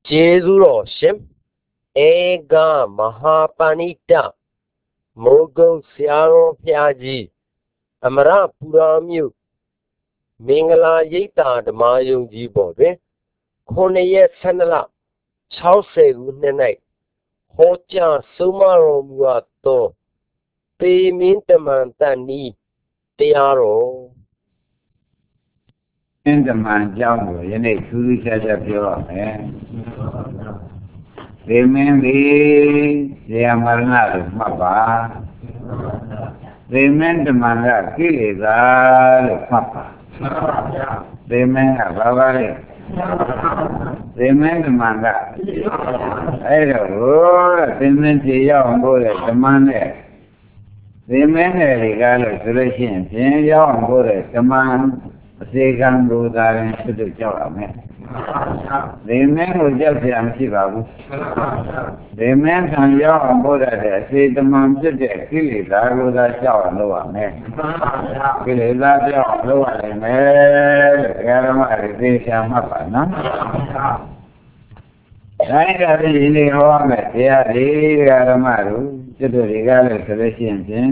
Jezuro Shim Ega Mahapanita Mogo Siaro Piaji Amara Puramu Mingala Yita the Mayu Jibo Koneye Sanala Chause Unenai Hoja Sumaro Muato Pe Mintaman Tani Tiaro အင်းတမန်ကြောင်းကိုယနေ့ထူးထူးခြားခြားပြောရမယ်။ဒီမင်းဒီဇေယမရဏလို့မှတ်ပါ။ဒီမင်းတမန်ကကိလေသာလို့မှတ်ပါ။ဒီမင်းကဘာပါလဲ။ဒီမင်းတမန်ကအဲ့တော့ဒီမင်းကြည်ရောက်ဖို့တဲ့တမန်နဲ့ဒီမင်းနဲ့တွေကလို့ဆိုလို့ရှိရင်ပြင်ရောက်ဖို့တဲ့တမန်အစေခံလိုသာရင်ဖြစ်လို့ကြောက်ရမယ်။ဒီမင်းကိုကြောက်เสียမရှိပါဘူး။ဒီမင်းခံရောက်အောင်ပို့တဲ့အစေတမန်ဖြစ်တဲ့ကိလေသာကိုသာကြောက်အောင်လုပ်ရမယ်။ကိလေသာကြောက်အောင်လုပ်ရနိုင်မယ်တဲ့ဓမ္မတွေသိချာမှတ်ပါနော်။တိုင်းကလည်းဒီနေ့ဟောမယ်တရားဒီဓမ္မတို့ကျွတ်တွေကလည်းဆိုလို့ရှိရင်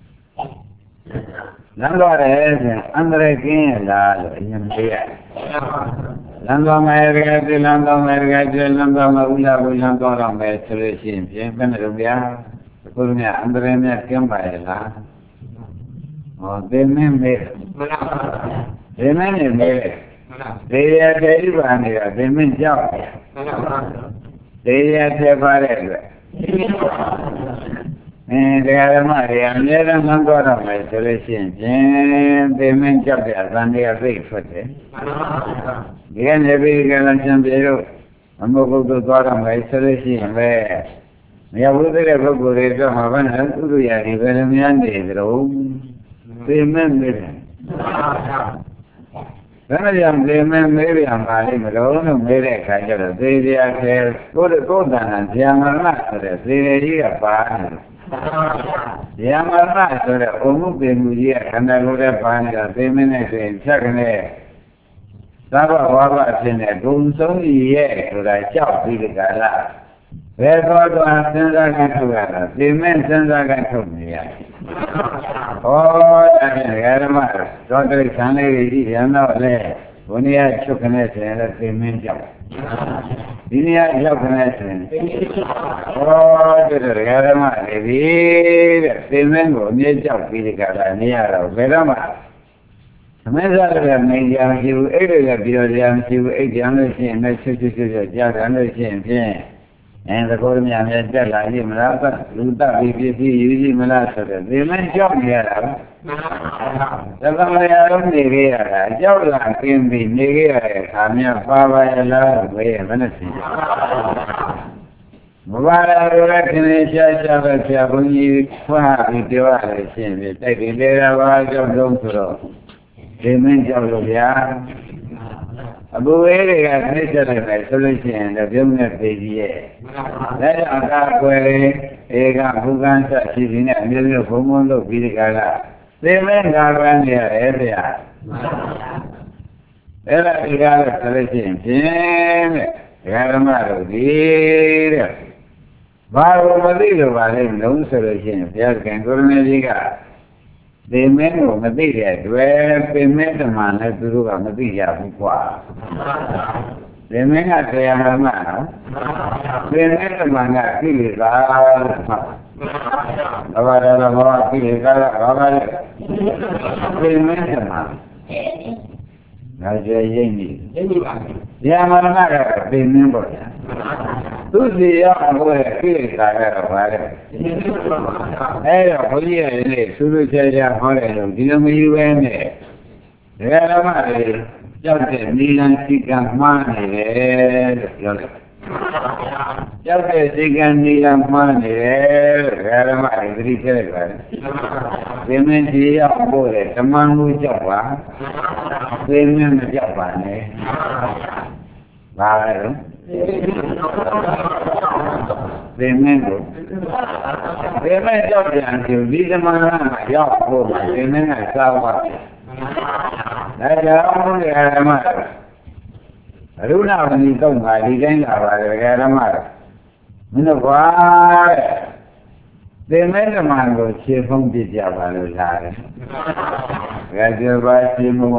လမ်းတော်ရဲဆိုအန္တရာယ်ကင်းရလားလို့အရင်မေးရတယ်။လမ်းတော်မယ်ရကတိလမ်းတော်မယ်ရကတိလမ်းတော်မှာဥလာကိုလမ်းတော်တော့မယ်ဆိုလို့ရှိရင်ဖြင့်ဘယ်နဲ့တော့ဗျာအခုမြအန္တရာယ်မြကင်းပါရဲ့လား။ဟောသင်မင်းမေးသင်မင်းနေမေးဒေရတေဒီပါနေတာသင်မင်းကြောက်ဒေရတေပါတဲ့အတွက်တရားဓမ္မတွေအများအားလမ်းသွားတော့မယ်ဆိုလို့ရှိရင်ဖြင့်သိမင်းကြောက်တဲ့အသံတွေကသိထွက်တယ်။ဒီကနေ့ပြည်ကလည်းရှင်ပြေတို့အမှုပုဂ္ဂိုလ်သွားတော့မယ်ဆိုလို့ရှိရင်ပဲမရဘူးတဲ့ပုဂ္ဂိုလ်တွေတော့မှာဘာနဲ့ဥဒ္ဒရာတွေပဲများနေကြတော့သိမင်းမေးတယ်။ဘယ်နဲ့ကြောင့်သိမင်းမေးပြန်ပါလိမ့်မလို့လို့မေးတဲ့အခါကျတော့သေတရားခဲကိုယ်တန်တန်ဇာမရဏဆိုတဲ့သေရကြီးကပါနေတယ်။ဇာမရဏဆိုတဲ့အုံမှုပင်မှုကြီးကခန္ဓာကိုယ်ရဲ့ပါနေတာသိမင်းနဲ့ဆိုရင်ဖြတ်ကနေသဘောဝါဘအဖြစ်နဲ့ဒုံဆုံးကြီးရဲ့ဆိုတာကြောက်ပြီးဒီကလာဘယ်တော့တော့စဉ်းစားကြထုတ်ရတာသိမင်းစဉ်းစားကြထုတ်နေရတယ်။ဟောအဲ့ဒါဓမ္မတော့တိဆံလေးကြီးရံတော့လေဘုန်းကြီးကချုပ်ခနဲ့ဆိုရင်လည်းသိမင်းကြောက်ဒီနေရာရောက်ခနဲ့ဆိုရင်ဟောတဲ့ဓမ္မတွေဒီတဲ့သိမင်းကိုအမြဲကြောက်ပြီးဒီကလာနေရတော့ဘယ်တော့မှသမစ္စာရနေကြမရှိဘူးအဲ့ဒါကပြောကြမရှိဘူးအဲ့ကြံလို့ရှိရင်လည်းချွတ်ကြားတယ်လို့ရှိရင်ဖြင့်သဘောမြတ်မြတ်တက်လာပြီမလားလူတတ်ပြီးပြည့်စည်ယူကြည့်မလားဆိုတော့ဒီမင်းကြောက်နေရတာပဲသက္ကမယာလုံးနေခဲ့ရတာကြောက်လာกินပြီးနေခဲ့ရတဲ့အခါမြတ်ပါပါရလားဘယ်မနဲ့သိမပါရလို့လည်းခင်ဗျရှားရှားပဲဆရာဘုန်းကြီးဖွင့်ပြီးပြောရတယ်ရှင်ပြီတိုက်ပြီးလေတာပါကြောက်လုံးဆိုတော့ဒီမင်းကြောက်လို့ဗျာအဘူဝဲတွေကသိကြတယ်ပဲဆိုလို့ရှိရင်လည်းပြုံးတဲ့ပေကြီးရဲ့လက်အကားကွယ်ဧကဘုကံဆက်ရှိပြီးနဲ့အမျိုးမျိုးဘုံဘုံလို့ပြီးဒီကလာသိမင်းကာရန်နေရတယ်ဗျာအဲ့ဒါဒီကားလို့ဆိုလို့ရှိရင်ဖြင့်တဲ့ဓမ္မတို့ဒီတဲ့ဘာလို့မသိလို့ပါလဲလုံးဆိုလို့ရှိရင်ဘုရားခင်ကိုရမေကြီးကဒီမင်းကိုမသိတဲ့တွေ့ပင်မဲ့ဓမ္မနဲ့သူတို့ကမသိရဘူးကွာဒီမင်းကတရားဓမ္မနော်ပင်မဲ့ဓမ္မကကိလေသာဘာသာတော်ဘာကိလေသာဘာသာလဲပင်မဲ့ဓမ္မငါကျေရိပ်နေပါဗျာမရဏကပင်မင်းပေါ့ဗျာသူစီရောက်ဟိုကိလေသာကတော့ဘာလဲအဲ့တော့ဘုန်းကြီးရဲ့လေသူတို့ချာချာဟောတယ်လို့ဒီလိုမယူပဲနဲ့ဒကာဓမ္မတွေကြောက်တဲ့နိလန်စိကံမှားနေတယ်လို့ပြောတယ်ကြောက်တဲ့စိကံနိလန်မှားနေတယ်လို့ဒကာဓမ္မတွေသတိထည့်လိုက်ပါတယ်ဒီမင်းကြီးရောက်ဖို့လေဓမ္မမှုကြောက်ပါသိမင်းမကြောက်ပါနဲ့ဘာလဲတော့ဒီမင်းကိုဒီမင်းကြောက်ပြန်ပြီဒီဓမ္မကရောက်ဖို့ဒီမင်းကစားပါဒါကြောင့်ဓမ္မရုဏဝဏီတော့ငါဒီတိုင်းလာပါတယ်ဓမ္မတော်မင်းတို့ကွာသင်္မဲဓမ္မကိုခြေဖုံးပြကြပါလို့လာတယ်။ဒါကြပါခြေမုံက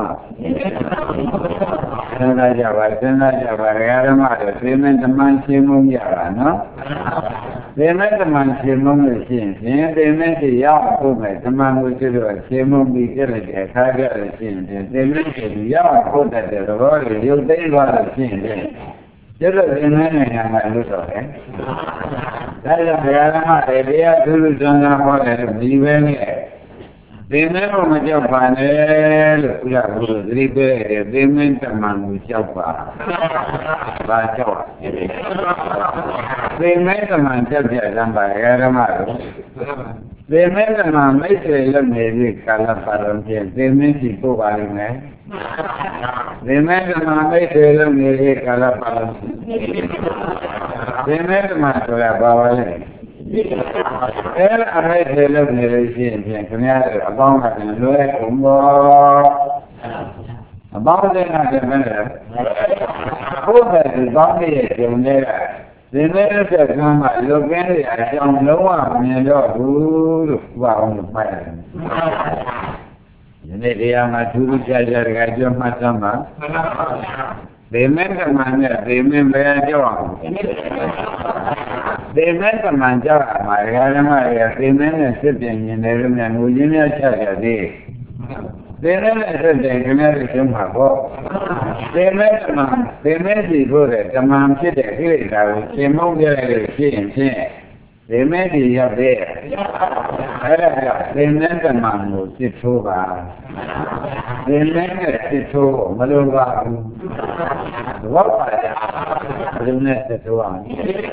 စဉ်းစားကြပါဓမ္မတို့သင်္မဲဓမ္မခြေမုံကြပါနော်။သင်္မဲဓမ္မခြေမုံလို့ရှိရင်သင်္မဲတိရောက်ဖို့မယ်ဓမ္မကိုကျတော့ခြေမုံပြီးပြလိုက်တဲ့အခါကျလို့ရှိရင်သင်္မဲတိရောက်ဖို့တဲ့သဘောကိုရုပ်သိမ်းသွားလို့ရှိရင်ကျတော့သင်္မဲနိုင်ငံမှာလို့တော့တယ်။ဒါကြောင့်ဘုရားဓမ္မတွေတရားသူလူစွမ်းစွမ်းဟောတယ်လို့ဒီပဲနဲ့သင်္မဲကိုမကြောက်ပါနဲ့လို့ဥရဘုရားသတိပေးတယ်သင်္မဲဓမ္မကိုကြောက်ပါ။ဘာကြောက်သင်္မဲဓမ္မကြောက်ကြစမ်းပါဘုရားဓမ္မတို့သင်္မဲဓမ္မမိတ်ဆွေလုပ်နေပြီကာလပါတော်ဖြင့်သင်္မဲရှိပို့ပါလိမ့်မယ်သင်္မဲဓမ္မမိတ်ဆွေလုပ်နေပြီကာလပါတော်သင်္မဲဓမ္မဆိုတာဘာပါလဲအဲ့ဒါအမိတ်ဆွေလုပ်နေလို့ရှိရင်ခင်ဗျားတို့အပေါင်းကလည်းလွယ်ကုန်တော့အပေါင်းတွေကလည်းမလဲဘုရားဒီကောင်းရဲ့ဂျုံတွေကသင်္မဲဆက်ကမ်းမှာလုတ်ကင်းတဲ့အကြောင်းလုံးဝမမြင်တော့ဘူးလို့ပြောအောင်လို့မှတ်ရတယ်။ဒီနေ့တရားမှာသူတို့ကြားကြတဲ့ကြောင့်မှတ်သမ်းပါ။သင်္မဲကမှန်နဲ့သင်္မဲပဲကြောက်အောင်သင်္မဲကမှန်ကြောက်ရမှာဓမ္မတွေကသင်္မဲနဲ့စစ်ပြင်နေတယ်လို့များငိုရင်းများချကြသေးသင်္မဲနဲ့စစ်တယ်ခင်ဗျားတို့ရှင်းမှာပေါ့သင်္မဲကမှန်သင်္မဲစီဖို့တဲ့ဓမ္မဖြစ်တဲ့ကိလေသာကိုရှင်းမုန်းကြရလို့ရှိရင်ဖြင့်သင်္မဲစီရောက်တဲ့အဲ့ဒါကသင်္မဲကမှန်ကိုစစ်ထိုးပါသင်္မဲနဲ့စစ်ထိုးမလိုပါဘူးဘောပါတယ်ဘယ်လိုနဲ့စစ်ထိုးအောင်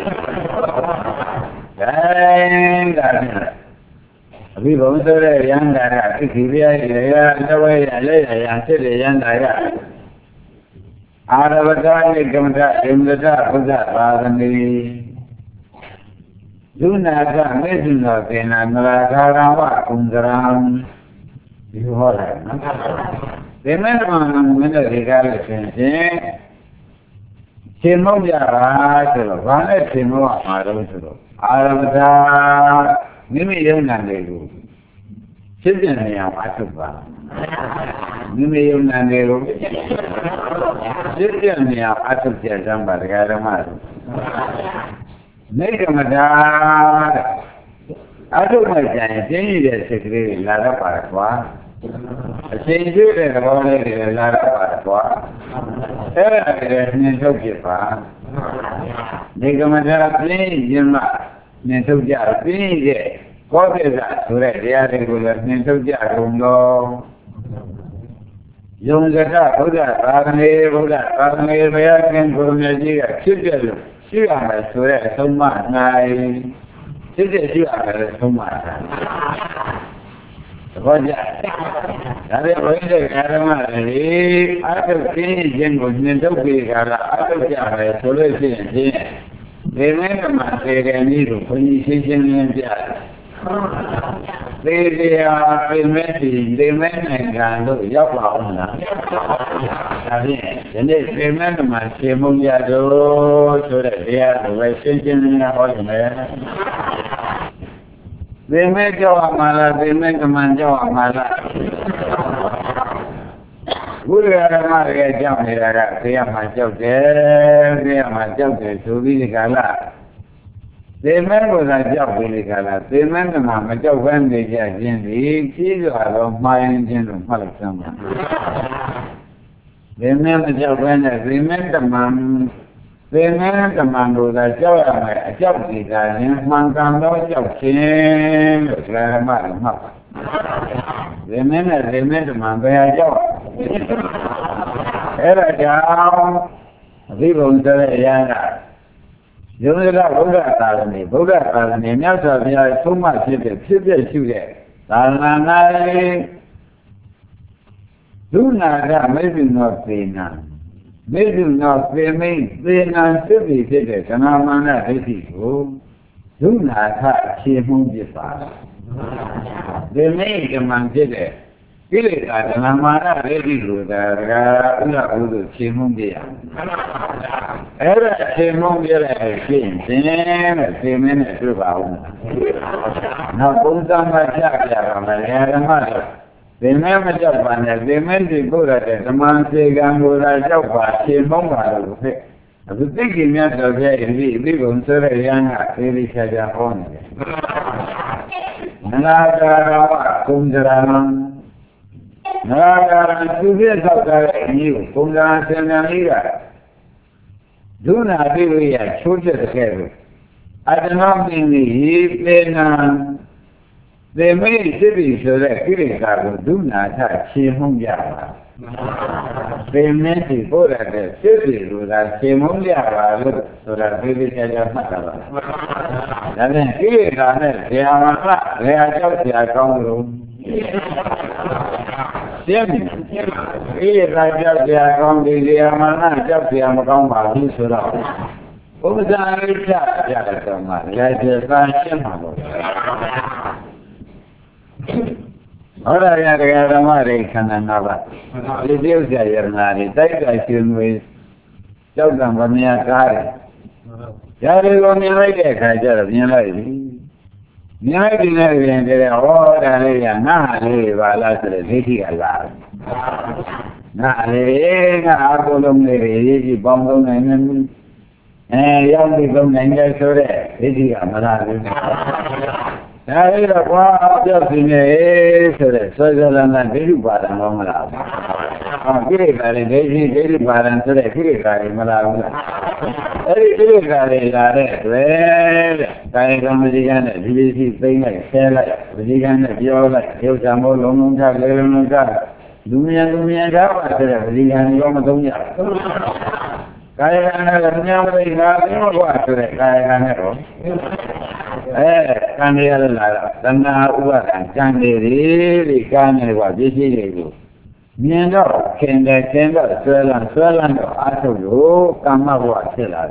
ဒါအဘိဗုံဆိုတဲ့ရန်တာကသိခိပြရဲ့ရသဝေရလက်ရန်စစ်တဲ့ရန်တာကအာရဝတ္တနိကမ္မတဣမ္မတဘုဒ္ဓသာသနေဒုနာကမေဇုနောသေနနရာခာရဝကုံကရံဒီဟောတယ်နော်ဒီမဲ့မှမင်းတို့ဒီကားလို့ရှင်ရှင်မုံရတာဆိုတော့ဘာနဲ့ရှင်မုံရမှာတော့ဆိုတော့အာရဝတ္တမိမိယုံနာတွေကိုဖြစ်ပြနေအောင်အထုပ်ပါမိမိယုံနာတွေကိုဖြစ်ပြနေအောင်အထုပ်ပြစမ်းပါဒကာဓမ္မတို့နေကမတာအထုပ်မှကြရင်ပြင်းရတဲ့စိတ်ကလေးတွေလာတော့ပါကွာအချိန်ကျွေးတဲ့သဘောလေးတွေလာတော့ပါကွာအဲ့ဒါတွေနှင်ထုတ်ပြပါနေကမတာပြင်းရင်မှနှင်ထုတ်ကြပြင်းရဲ့ဘောဓိကဆိုတဲ့တရားတွေကိုလည်းနှင်ထုတ်ကြကုန်တော့ယုံကြတာဘုရားသာသနေဘုရားခင်ကိုမြတ်ကြီးကဖြစ်ပြလို့ရှိရမယ်ဆိုတဲ့အဆုံးမ၌ဖြစ်ဖြစ်ရှိရမယ်အဆုံးမ၌သဘောကျဒါပေမဲ့ဘုရားဓမ္မတွေအထုပ်ခြင်းခြင်းကိုနှင်ထုတ်ပြီးကြတာအထုပ်ကြမယ်ဆိုလို့ရှိရင်ဒီနေ့ကမှသေတယ်နည်းကိုဘုန်းကြီးရှင်းလင်းပြတယ်သေတရားပြင်မဲ့ဒီမဲ့နိုင်ငံတို့ရောက်ပါအောင်လားဒါဖြင့်ဒီနေ့ပြင်မဲ့မှာရှင်းမုံရတော့ဆိုတဲ့တရားကိုပဲရှင်းရှင်းလင်းလင်းဟောနေတယ်ပြင်မဲ့ကြောက်ရမှာလားပြင်မဲ့ကမှန်ကြောက်ရမှာလားဘုရားဓမ္မရဲ့ကြောက်နေတာကတရားမှကြောက်တယ်ဆိုပြီးဒီကလာသေမဲကိုသာကြောက်ပြီးဒီကလာသေမဲကမှမကြောက်ဘဲနေကြခြင်းဒီကြီးစွာသောမှားရင်ခြင်းလို့မှတ်လိုက်စမ်းပါသေမဲမကြောက်ဘဲနဲ့သေမဲကမှကိုသာကြောက်ရမယ်အကြောက်ဒီကရင်မှန်ကန်သောကြောက်ခြင်းလို့ဓမ္မကမှတ်ပါသေမဲနဲ့သေမဲကမှဘယ်ကြောက်အဲ့ဒါကြောင့်အဘိဗုံဆိုတဲ့အရာကယုံကြည်ဘုရားသာသနေမြတ်စွာဘုရားဆုံးမဖြစ်တဲ့ဖြစ်ပြရှိတဲ့သာသနာ၌ဒုနာကမေဇုနောသေနာသေနာစစ်ပြီးဖြစ်တဲ့သနာမန္တဒိဋ္ဌိကိုဒုနာခအခြေမှုဖြစ်ပါသေမိကမှန်ဖြစ်တဲ့ကိလေသာဓမ္မမာနဒိဋ္ဌိဆိုတာကဥဒ္ဒဘုဒ္ဓရှင်မုန်းပြရအဲ့ဒါရှင်မုန်းပြတဲ့ဖြစ်ရင်ရှင်မင်းနဲ့တွေ့ပါဦးနောက်ဘုရားမချပြပါမယ်ဓမ္မတော့သင်္မဲမကြောက်ပါနဲ့သင်္မဲဒီဘုရားတဲ့ဓမ္မစေကံကိုသာကြောက်ပါရှင်မုန်းပါလို့ဖြစ်အခုသိကိမြတ်တော်ရဲ့ဒီဘုံဆိုတဲ့ရဟန်းကသေသေးချာချာဟောနေတယ်နဂါကာရဝကုံကြရဏနဂါကာရသူပြည့်သောက်တဲ့အမျိုးကုံကြရဆင်ញံလေးကဒုနာတိဝိယချိုးချက်တဲ့ကဲ့သို့အတ္တနာပင်ကြီးရေပေနာသေမိတ်စိပိဆိုတဲ့ကိလေသာကိုဒုနာထခြေမှုန်းကြပါသေမင်းစီပို့ရတဲ့စိပိလိုသာခြေမှုန်းကြပါလို့ဆိုတာသေသေးချာချာမှတ်တာပါဒါဖြင့်ကိလေသာနဲ့ဇေယမကဇေယကြောက်ဇေယကောင်းလို့ရှင်းပြီကိလေသာကြောက်ဇေယကောင်းဒီဇေယမကကြောက်ဇေယမကောင်းပါဘူးဆိုတော့ဥပဇာရိချပြတဲ့တော့မှလည်းကျေသာရှင်းမှာပေါ့ဟောရရတရားဓမ္မတွေခန္ဓာ၅ပါးဒီပြုတ်ကြရနာတွေတိုက်ကြရှင်ဝေကြောက်တံဗမြာကားတယ်။ဒါတွေကိုမြင်လိုက်တဲ့အခါကျတော့မြင်လိုက်ပြီ။မြင်လိုက်တဲ့ပြင်တဲ့ဟောတာလေးကငါလေးပါလားဆိုတဲ့ဒိဋ္ဌိကလာတယ်။ငါလေးကအကုလုံးလေးရေးကြည့်ပေါင်းလုံးနိုင်နေရောက်ပြီးသုံးနိုင်တယ်ဆိုတဲ့ဒိဋ္ဌိကမလာဘူး။ဒါလေးတော့ကွာပြောက်စီနေဆိုတဲ့ဆွဲဆွဲလန်းလန်းဒိဋ္ဌိပါဒံကောင်းမလား။ကိလေသာတွေဒိဋ္ဌိပါဒံဆိုတဲ့ကိလေသာတွေမလာဘူးလား။အဲဒီကိလေသာတွေလာတဲ့တွေ့တဲ့ကာယကံဝစီကံနဲ့ဒီလိုရှိသိမ့်လိုက်ဆဲလိုက်ဝစီကံနဲ့ပြောလိုက်ရုပ်ချမိုးလုံးလုံးချလေလုံးလုံးချလူမြန်ထားပါဆိုတဲ့ဝစီကံရောမသုံးရဘူး။ကာယကံနဲ့ဉာဏ်ဝိငါသိမကွာဆိုတဲ့ကာယကံနဲ့တော့ကံရရလာတာသဏ္ဍာဥပါဒံကံတွေဒီကံတွေကွာပြည့်စည်တွေကိုမြင်တော့ခင်တော့ဆွဲလန်းတော့အာထုတ်လို့ကမ္မဘဝဖြစ်လာ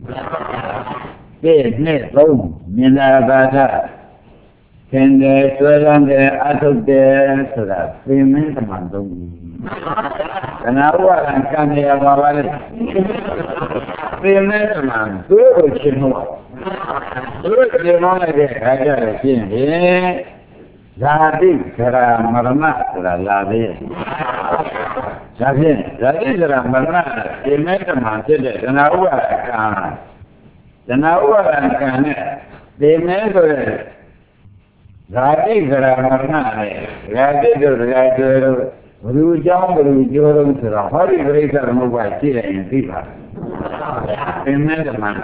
ပြီ။နှစ်သုံးမြင်လာတာကခင်တယ်ဆွဲလန်းတယ်အာထုတ်တယ်ဆိုတာသိမင်းတမန်သုံးပြီ။ကနာဘဝကံရပါပါလေ။သိမင်းတမန်သူ့ကိုရှင်းလို့သူတို့ကျေမောင်းလိုက်တဲ့အခါကျတော့ရှင်းရင်ဇာတိဇရာမရဏဆိုတာလာသေးတယ်။ဒါဖြင့်ဇာတိဇရာမရဏဒီမဲ့တမှဖြစ်တဲ့ဒနာဥပါဒကံဒနာဥပါဒကံနဲ့ဒီမဲ့ဆိုတဲ့ဇာတိဇရာမရဏနဲ့ဇာတိတို့ဇာတိတို့ဘုရားကြောင့်ဘုရားကျိုးတော့ဆိုတော့ဟောဒီပြိဿသမုပ္ပါဒ်ရှိတယ်ရင်သိပါဒီမဲ့တမှက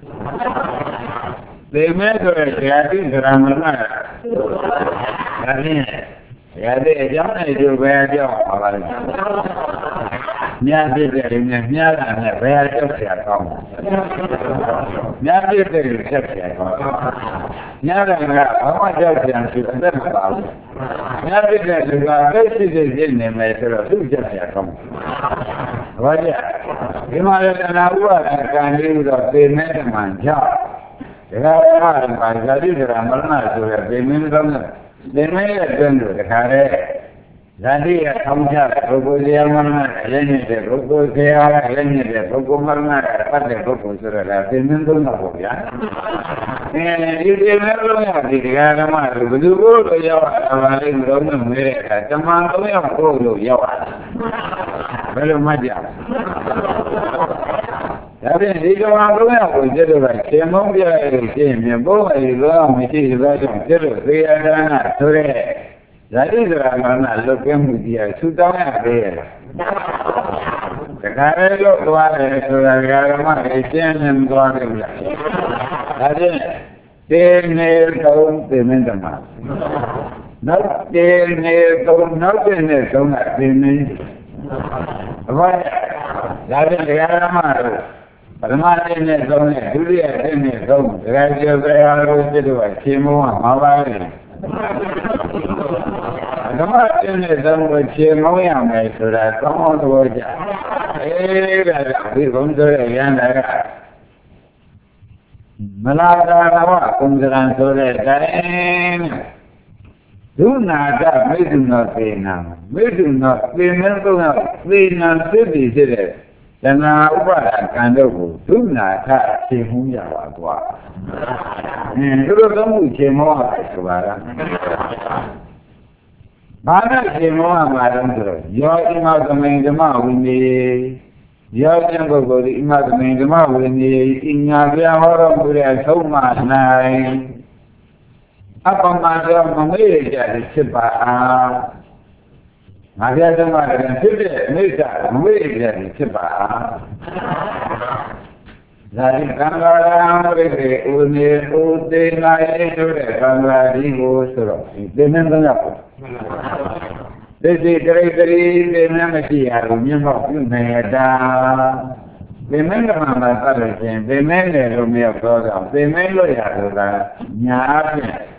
သေမဲဆိုတဲ့ဇာတိဇရာမရဏဒါဖြင့်ဇာတိအကြောင်းနဲ့ဒီဘယ်အကြောင်းပါပါလဲမြတ်ဖြစ်တဲ့လူနဲ့မြတ်တာနဲ့ဘယ်အကြောင်းဆရာကောင်းမြတ်ဖြစ်တဲ့လူဆက်ဆရာကောင်းမြတ်တာကဘာမှကြောက်ဆရာရှိတဲ့မပါဘူးမြတ်ဖြစ်တဲ့လူကသိရှိနေမယ်ဆိုတော့သူ့ချက်ဆရာကောင်းဘာကြဒီမှာလည်းနာဥပါဒကံလေးတော့သေမဲတမန်ကြောက်ဒါကဘာဇာတိဇရာမရဏဆိုရသေမင်းကောင်းတယ်သေမင်းရဲ့တွင်းတို့တခါတည်းဇာတိရဲ့ထောင်းချပုဂ္ဂိုလ်ဇရာမရဏလည်းနေတဲ့ပုဂ္ဂိုလ်ဇရာလည်းနေတဲ့ပုဂ္ဂိုလ်မရဏပတ်တဲ့ပုဂ္ဂိုလ်ဆိုတော့သေမင်းသုံးတော့ပေါ့ဗျာဒီသေမင်းလုံးရဒီတရားဓမ္မတို့ဘယ်သူကိုလို့ရောက်တာပါလဲမလို့မဲတဲ့အခါတမန်3ယောက်ကိုလို့ရောက်တာဘယ်လိုမှကြဒါဖြင့်ဒီကမှာ3ယောက်ကိုကျတော့ရှင်မုန်းပြရလို့ရှင်းမြင်ဖို့အဲဒီတော့မရှိသောကြောင့်ကျတော့သေယဒါနဆိုတဲ့ဇာတိဇရာမရဏလွတ်ကင်းမှုတရားဆူတောင်းရသေးရဲ့တခါလေလို့သွားတယ်ဆိုတာဓမ္မအရှင်းနဲ့သွားတယ်ဗျာဒါဖြင့်တေနေတုံးသေမင်းတမနောက်တေနေတုံးနောက်တေနေတုံးကသေမင်းဘာဒါဖြင့်ဓမ္မတို့ပရမတေနဲ့သုံးနဲ့ဒုတိယတေနဲ့သုံးဒကာကျော်တရားတော်ဖြစ်တော့ရှင်မောကမှာပါလေဓမ္မတေနဲ့သုံးကိုရှင်မောရမယ်ဆိုတာကောင်းအောင်သဘောကျဒါဒီဘုံဆိုတဲ့ရန်တာကမလာတာကကုံစရံဆိုတဲ့တိုင်း Duna Meduna Pena, Meduna Pena, Pena City, then I was kind of Duna Timuya. And you don't came over. Bana came over, Madam. You're in out the main demand with me. You're never going in out the main demand with me. In your horror, we are so much night. Up on my Malaysia, Chipa. I got them out and sit it, Malaysia, Chipa. That is Kangara, with the night, Kangari goes. They never up. They say, they never see a remember you made a. They made a man of other things, they made a Romeo program, they made a Yah.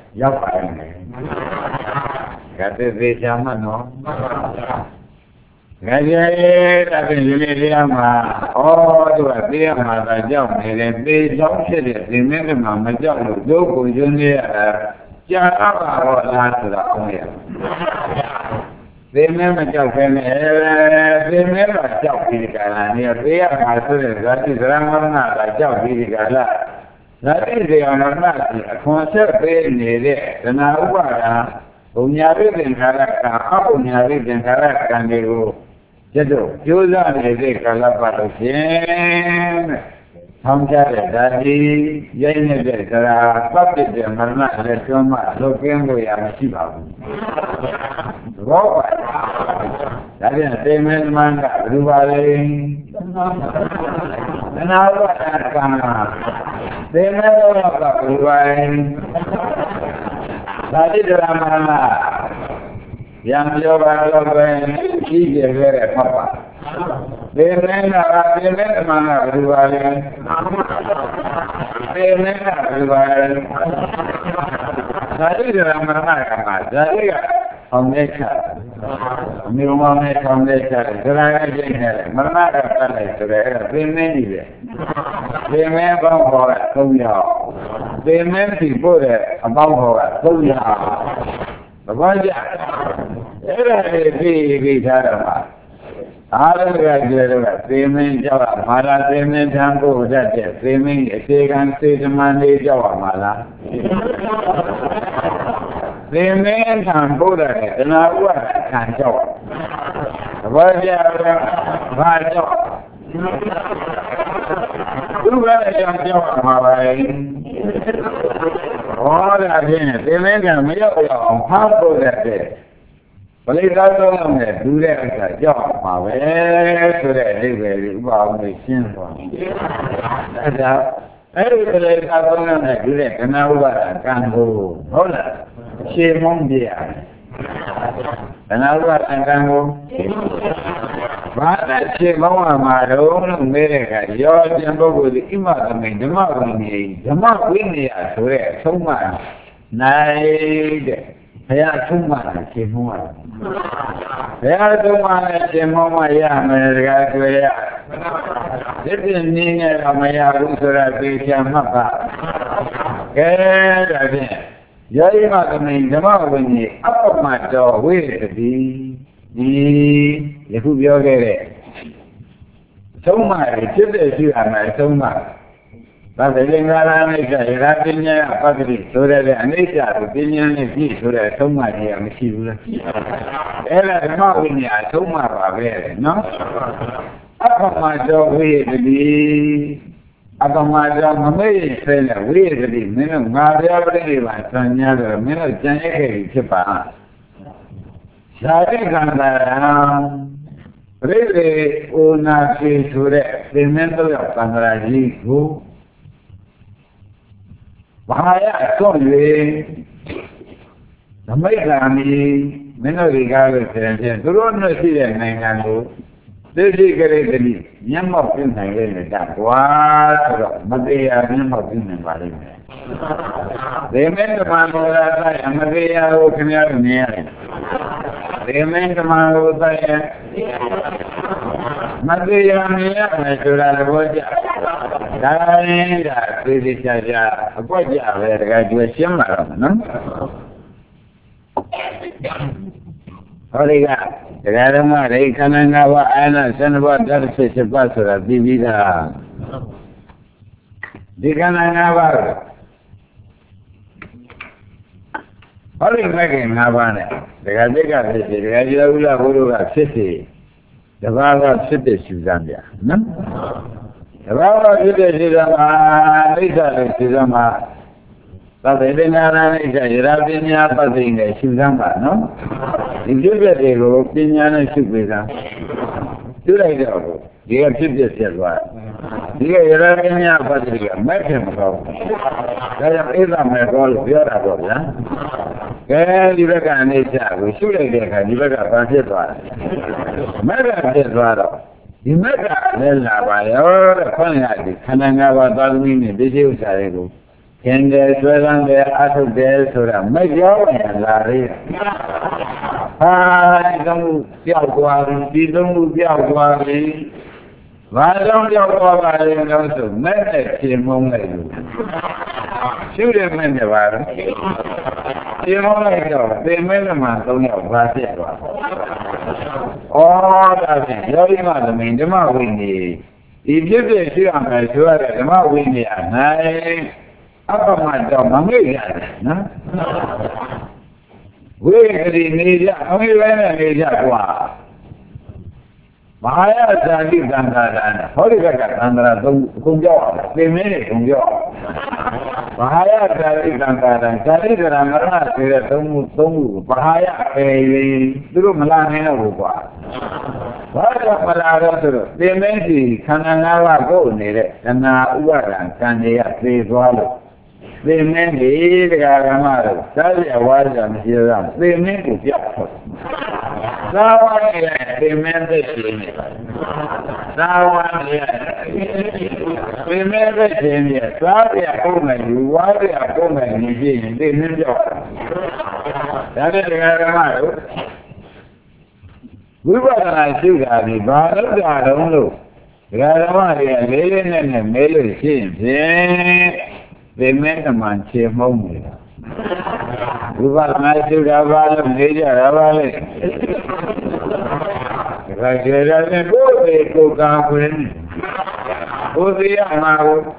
Kata sama no. Gaya tapi dia mah. Oh dia mah jauh ni jauh saja. Ini memang jauh. Jauh ujungnya jangan awak sudah punya. Dia memang jauh ni. Dia memang jauh di kanan. Dia masuk jadi orang mana jauh di kanan. Nanti dia orang nak konsep ini dia kena ubah. Punya dengan karakter, punya dengan karakter itu. Jadi, jualan ini kalau parusin, hamzah jadi, ini dia cara tapi dia mana ada cuma lokeng tu yang masih bagus. Bawa, jadi temen mana berubah lagi. Kenapa tak? Temen orang berubah. Tadi dalam mana yang jawab ini dia apa? Dengan mana berubah? Dengan berubah. Tadi dalam mana kamar? Jadi Amerika, Amerika, sekarang jenis mana kata itu? Dengan dia, dengan bangsa Korea, dengan timur bangsa Korea, bagaimana? Ini cara. Ada juga dengan Jawa, malah dengan Janggu saja, dengan sekarang zaman ini Jawa malah. Dengan Janggu dah, kenapa kan Jawa? Bagaimana? Baca. Juga yang Jawa malah. Oh, dah ni, dengan kami Jawa, apa dah? Boleh kalau orang dulu kita jawab malah, sudah ni baru mesin pun. Ada, boleh kalau orang dulu kena ubah kan tu, hola, semua dia. Kena ubah kan tu. Mana semua malu mereka, jauh jauh boleh imat kami jemaah ini sudah semua naik. Saya cuma semua. Saya cuma semua yang mereka kaya. Jadi ni ramai orang surat siapa? Kerana jadi macam ni jemaah ini apa macam weh ni aku biar kere. Semua jadi siapa semua. Pasal lingkaran mereka, rapinya apa tadi? Sudah ada mereka, rapinya ni sudah semua dia mesti bulan. Era semua ini semua apa no? Apa macam weh tadi? Apa macam mereka pernah weh tadi? Mana ngajar beri bahasanya, mana jangan kiri cepat. Saya kan beri una si sudah pemento yang panggil itu. Bahaya soalnya, sampai kami menolak kerja, turun nasi dan mengaku, jadi kerja yang mungkin saya tidak kuat, maka yang mungkin membalik. Demen kemana saya, maka yang kenal ni. Demen kemana saya, maka yang ni sudah berjaya. Dari dah pilih saja apa je, ada graduation malam, no? ဟောဒီကတရားဓမ္မတွေခန္ဓာ၅ပါးအာနာ7ပါးဓာတ်7ပါးဆိုတာသိပြီးသားဒီခန္ဓာ၅ပါးဟောဒီမဲ့ခင်၅ပါးနဲ့တရားသိက္ခာဖြစ်စီတရားကျော်ဥလာဘုရားကဖြစ်စီတဘာဝဖြစ်တဲ့ရှုစမ်းပြနော်တဘာဝဖြစ်တဲ့ရှုစမ်းမှာအိဋ္ဌလို့ရှုစမ်းမှာသဗ္ဗေပညာရအိဋ္ဌရပညာပတ္တိနဲ့ရှုစမ်းပါနော်ဒီပြုပြတွေကိုပညာနဲ့ရှုပေးတာရှုလိုက်တော့ဒီကဖြစ်ဖြစ်သွားဒီကရပညာပတ္တိကမဲ့ခင်မကောင်းဘူးဒါကြောင့်အိဋ္ဌမဲ့ကောလို့ပြောတာပေါ့ဗျာကဲဒီဘက်ကနေချကိုရှုလိုက်တဲ့အခါဒီဘက်ကဘာဖြစ်သွားလဲမက်ကဖြစ်သွားတော့ဒီမက်ကလည်းလာပါရောတဲ့ခွန်ရဒီခန္ဓာ၅ပါးသာသမီနဲ့ဒီရှိဥစ္စာတွေကိုခင်တယ်ဆွဲလန်းတယ်အထုတ်တယ်ဆိုတာမကြောက်ရင်လာသေးဟာဒီသုံးခုပြောက်သွားပြီဒီသုံးခုပြောက်သွားပြီဘာကြောင့်ပြောက်သွားပါလဲလို့ဆိုမဲ့နဲ့ပြင်မုန်းလိုက်လို့ရှုတယ်မဲ့နဲ့ပါတော့ပြင်မုန်းလိုက်တော့သင်မဲ့မှာ3ယောက်ဘာဖြစ်သွားဩဒါဖြင့်ယောဂိမသမင်ဓမ္မဝိနည်းဒီဖြစ်ဖြစ်ရှိရမယ်ဆိုရတဲ့ဓမ္မဝိနည်းအနိုင်အပမတော့မမေ့ရတယ်နော်ဝိကတိနေကြအမေပဲနဲ့နေကြကွာမဟာယဇာတိသံဃာတန်ဟောဒီကသံဃာ3ကုန်ကြောက်အောင်သင်မင်းတွေကုန်ကြောက်မဟာယဇာတိသံဃာတန်ဇာတိကရမရဆိုတဲ့3ခုမဟာယပေသူတို့မလာနိုင်တော့ဘူးကွာဘာကြောင့်မလာတော့ဆိုတော့သင်မင်းကြီးခန္ဓာ၅ပါးကိုနေတဲ့တဏှာဥပါဒံကံတွေကသေသွားလို့သင်မင်းကြီးတရားဓမ္မတို့စားရဝါကြမရှိတော့သင်မင်းကိုပြောက်ထွက်သာဝရရဲ့သင်မင်းသက်ရှင်နေသာဝရရဲ့သင်မင်းသက်ရှင်နေစားရပုံနဲ့ယူဝါရပုံနဲ့နေကြည့်ရင်သင်မင်းပြောက်ဒါနဲ့တရားဓမ္မတို့ဝိပဿနာရှုတာဒီဘာလို့တာတုံးလို့တရားဓမ္မတွေကလေးလေးနဲ့မဲလို့ရှိရင်ဖြင့်သင်မဲ့တမန်ချေမှုံးနေတာဝိပဿနာရှုတာဘာလို့နေကြတာပါလဲဒါကြရတဲ့ကိုယ်တွေကိုယ်ကာကွယ်ကိုယ်စီရမှာ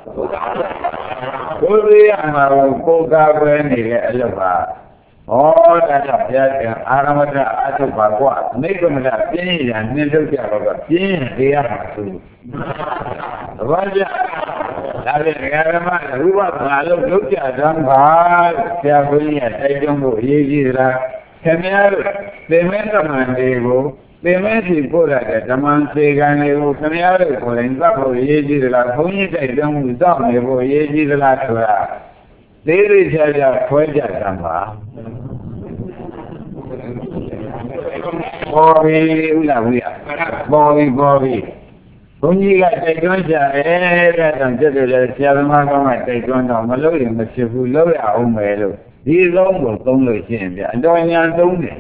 ကိုယ်စီရမှာကိုယ်ကာကွယ်နေတဲ့အလုပ်ပါဩဒါကြောင့်ဘုရားရှင်အာရမတအထုပ်ပါကွာနိဗ္ဗာန်ပြင်းရန်နှင်းထုတ်ကြတော့ကပြင်းတရားမှာသူဘာကြဒါဖြင့်ဓမ္မရူပသနာလို့လုပ်ကြသမ်းပါဆရာဘုန်းကြီးကတိုက်တွန်းဖို့အရေးကြီးသလားခင်ဗျားတို့သင်္မဲသမန်တွေကိုသင်္မဲစီပို့ရတဲ့ဓမ္မစေကံတွေကိုခင်ဗျားတို့ကိုယ်တိုင်သတ်ဖို့အရေးကြီးသလားဘုန်းကြီးတိုက်တွန်းမှုစောင့်နေဖို့အရေးကြီးသလားဆိုတာသေးသေးချာချာခွဲကြသမ်းပါပေါ်ပြီဥလားဘူးရပေါ်ပြီဘုန်းကြီးကတိုက်တွန်းကြတယ်တဲ့တော့ကျက်တယ်ဆရာသမားကောင်းကတိုက်တွန်းတော့မလို့ရင်မဖြစ်ဘူးလို့ရအောင်မယ်လို့ဒီလုံးကိုသုံးလို့ရှိရင်ဗျအတော်ညာသုံးတယ်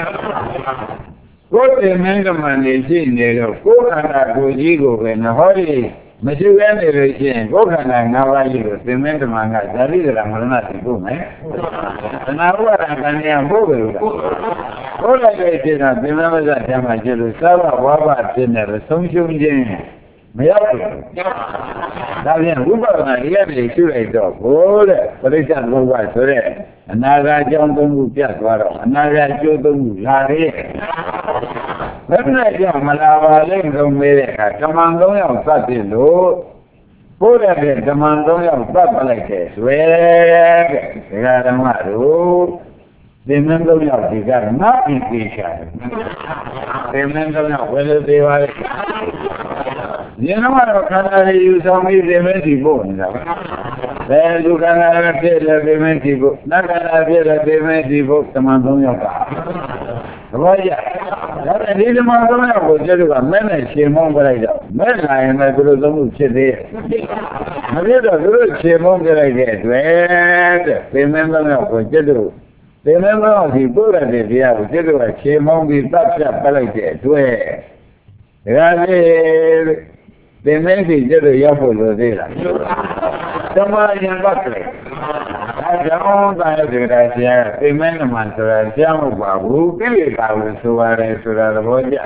ကိုယ်တင်မင်းကမှန်နေရှိနေတော့ကိုယ်ခန္ဓာကိုယ်ကြီးကိုပဲနော်ဟောဒီမရှိဘဲနေလို့ရှိရင်ကိုယ်ခန္ဓာ၅ပါးကြီးကိုသင်္မင်းဓမ္မကဇာတိကရမရဏသိဖို့မယ်သနာဝရကံဉာဏ်ဖို့ပဲလို့ဘုရားရဲ့ဖြစ်တာသင်္မမဇ္ဇဓမ္မကျလို့သာဝဝါဘဖြစ်နေလို့ဆုံးရှုံးခြင်းမရောက်ဘူးဒါပြန်ဝိပဿနာရဲ့နေရှုလိုက်တော့ဘိုးတဲ့ပရိစ္ဆေသမုပ္ပါဆိုတဲ့အနာဂတ်အကြောင်းသုံးခုပြတ်သွားတော့အနာဂတ်အကျိုးသုံးခုလာရဲ့ဘယ်နဲ့ကြောင့်မလာပါလိမ့်ဆုံးမေးတဲ့အခါဓမ္မံ၃ယောက်သတ်တယ်လို့ဘိုးတဲ့ဓမ္မံ၃ယောက်သတ်ပလိုက်တယ်ဆွဲတဲ့ဒကာဓမ္မတို့သင်္မင်း၃ယောက်ဒီကငါ့ပြင်ပြေချတယ်သင်္မင်း၃ယောက်ဝယ်လို့သေးပါလေဉာဏ်တော့ခန္ဓာရည်ယူဆောင်ပြီးသင်္မင်းစီပို့နေတာပဲဘယ်လူခန္ဓာရဖြစ်လဲသင်္မင်းစီပို့နတ်ခန္ဓာဖြစ်လဲသင်္မင်းစီပို့ဓမ္မံ၃ယောက်ကသဘောကျဒါနဲ့ဒီဓမ္မံ၃ယောက်ကိုကျတော့မဲ့နဲ့ရှင်မောင်းပြလိုက်တော့မဲ့လာရင်လည်းသူတို့သုံးခုဖြစ်သေးတယ်မဖြစ်တော့သူတို့ရှင်မောင်းပြလိုက်တဲ့အတွက်တဲ့သင်္မင်း၃ယောက်ကိုကျတော့သင်္မင်း၃ယောက်စီပို့ရတဲ့တရားကိုကျတော့ရှင်မောင်းပြီးတပ်ဖြတ်ပလိုက်တဲ့အတွက်ဒါလေသင်္မင်းစီကျတော့ရောက်ဖို့လိုသေးလားဓမ္မဉာဏ်ပတ်တယ်ဒါကြောင့်တာရတဲ့ဆရာကသိမင်းမှန်ဆိုတာကြားမဟုတ်ပါဘူးကိလေသာကိုဆိုရတယ်ဆိုတာသဘောကျ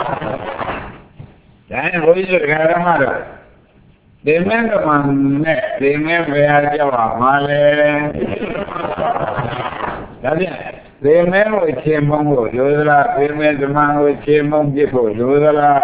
တယ်ဘုန်းကြီးတို့ဓမ္မတော့သိမင်းမှန်နဲ့သိမင်းဘယ်ဟာကြောက်မှာလဲဒါဖြင့်သိမင်းကိုချေမုံကိုလိုသလားသိမင်းဓမ္မကိုချေမုံပြဖို့လိုသလား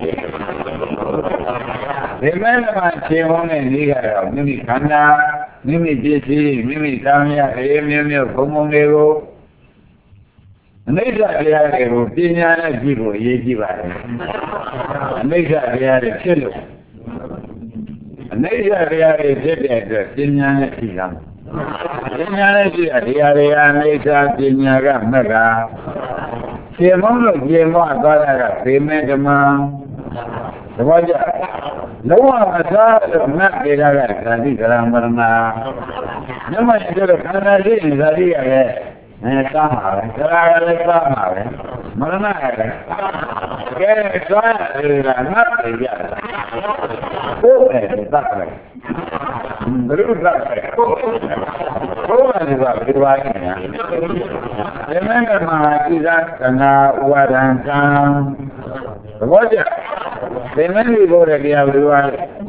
ဒီမဲ့မှာခြေဝန်းနဲ့နေကြတော့မိမိခန္ဓာမိမိပစ္စည်းမိမိသံဃာအေးမျိုးမျိုးဘုံဘုံတွေကိုအနိစ္စတရားတွေကိုပညာနဲ့ကြည့်ဖို့အရေးကြီးပါတယ်အနိစ္စတရားတွေဖြစ်လို့အနိစ္စတရားတွေဖြစ်တဲ့အတွက်ပညာနဲ့ကြည့်ရမယ်ပညာနဲ့ကြည့်ရတရားတွေအနိစ္စပညာကမက်ကခြေဝန်းလို့ခြေဝန်းသွားတာကသေမဲ့ဓမ္မသဘောကျလုံးဝမစားလို့ငတ်နေတာကဇာတိကရမရဏညမရတဲ့ခန္ဓာရှိရင်ဇာတိရရဲ့စားမှာပဲဇရာကလည်းစားမှာပဲမရဏကလည်းကဲစားရငတ်နေကြတယ်ဘုရားတတ်တယ်ဘယ်လိုတတ်တယ်ဘုရားကဘယ်လိုလဲဒီမဲ့မှာကိစ္စကနာဥပါဒံကံသဘောကျဒီမဲ့ဒီဘုရားတရားဘယ်လိုလဲ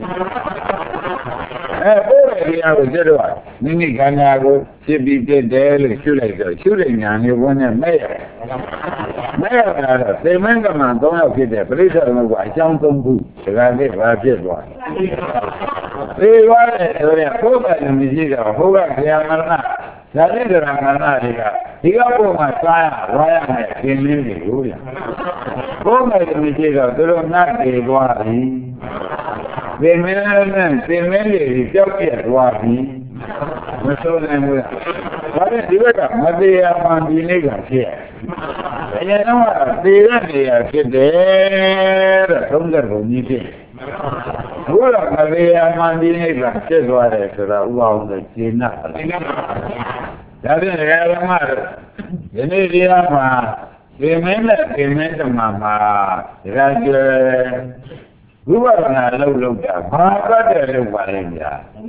ဘုရားတရားကိုကျတော့မိမိခန္ဓာကိုဖြစ်ပြီးပြည့်တယ်လို့ရှုလိုက်တော့ရှုတဲ့ညာမျိုးဘုန်းနဲ့မဲ့ရတာတော့ဒီမဲ့ကမှ3ယောက်ဖြစ်တဲ့ပြိဿသမုပ္ပါအကြောင်း3ခုဒါကလည်းဘာဖြစ်သွားသေသွားတယ်ဆိုရင်ဘုရားကမရှိတော့ဘုရားခရာမရဏဇာတိကရမရဏတွေကဒီကဘုမှာစားရဝါရမယ်သင်္လင်းတွေကိုဗျာဘုရားကမရှိတော့သူတို့နတ်တွေသွားပြီသင်္လင်းတွေကြောက်ပြက်သွားပြီမဆိုးနိုင်ဘူးလားဒါနဲ့ဒီဘက်ကမတရားမှန်ဒီနေ့ကဖြစ်အရင်တော့သေတဲ့နေရာဖြစ်တယ်တဲ့သုံးတဲ့ဘုံကြီးဖြစ်ဘုရားမတရားမှန်ဒီနေ့ကဖြစ်သွားတယ်ဆိုတာဥပအောင်လို့ရှင်းတာဒါဖြင့်ဓမ္မတို့ယနေ့တရားမှာဒီမင်းနဲ့ဒီမင်းဓမ္မမှာဒါကျွဲဝိပဿနာလုပ်တာဘာပတ်တယ်လို့ပါလဲညာ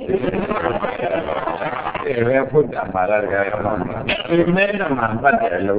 ဘယ်ဖုဒ္ဓမာလာကရမှာဒီမင်းဓမ္မပတ်တယ်လို့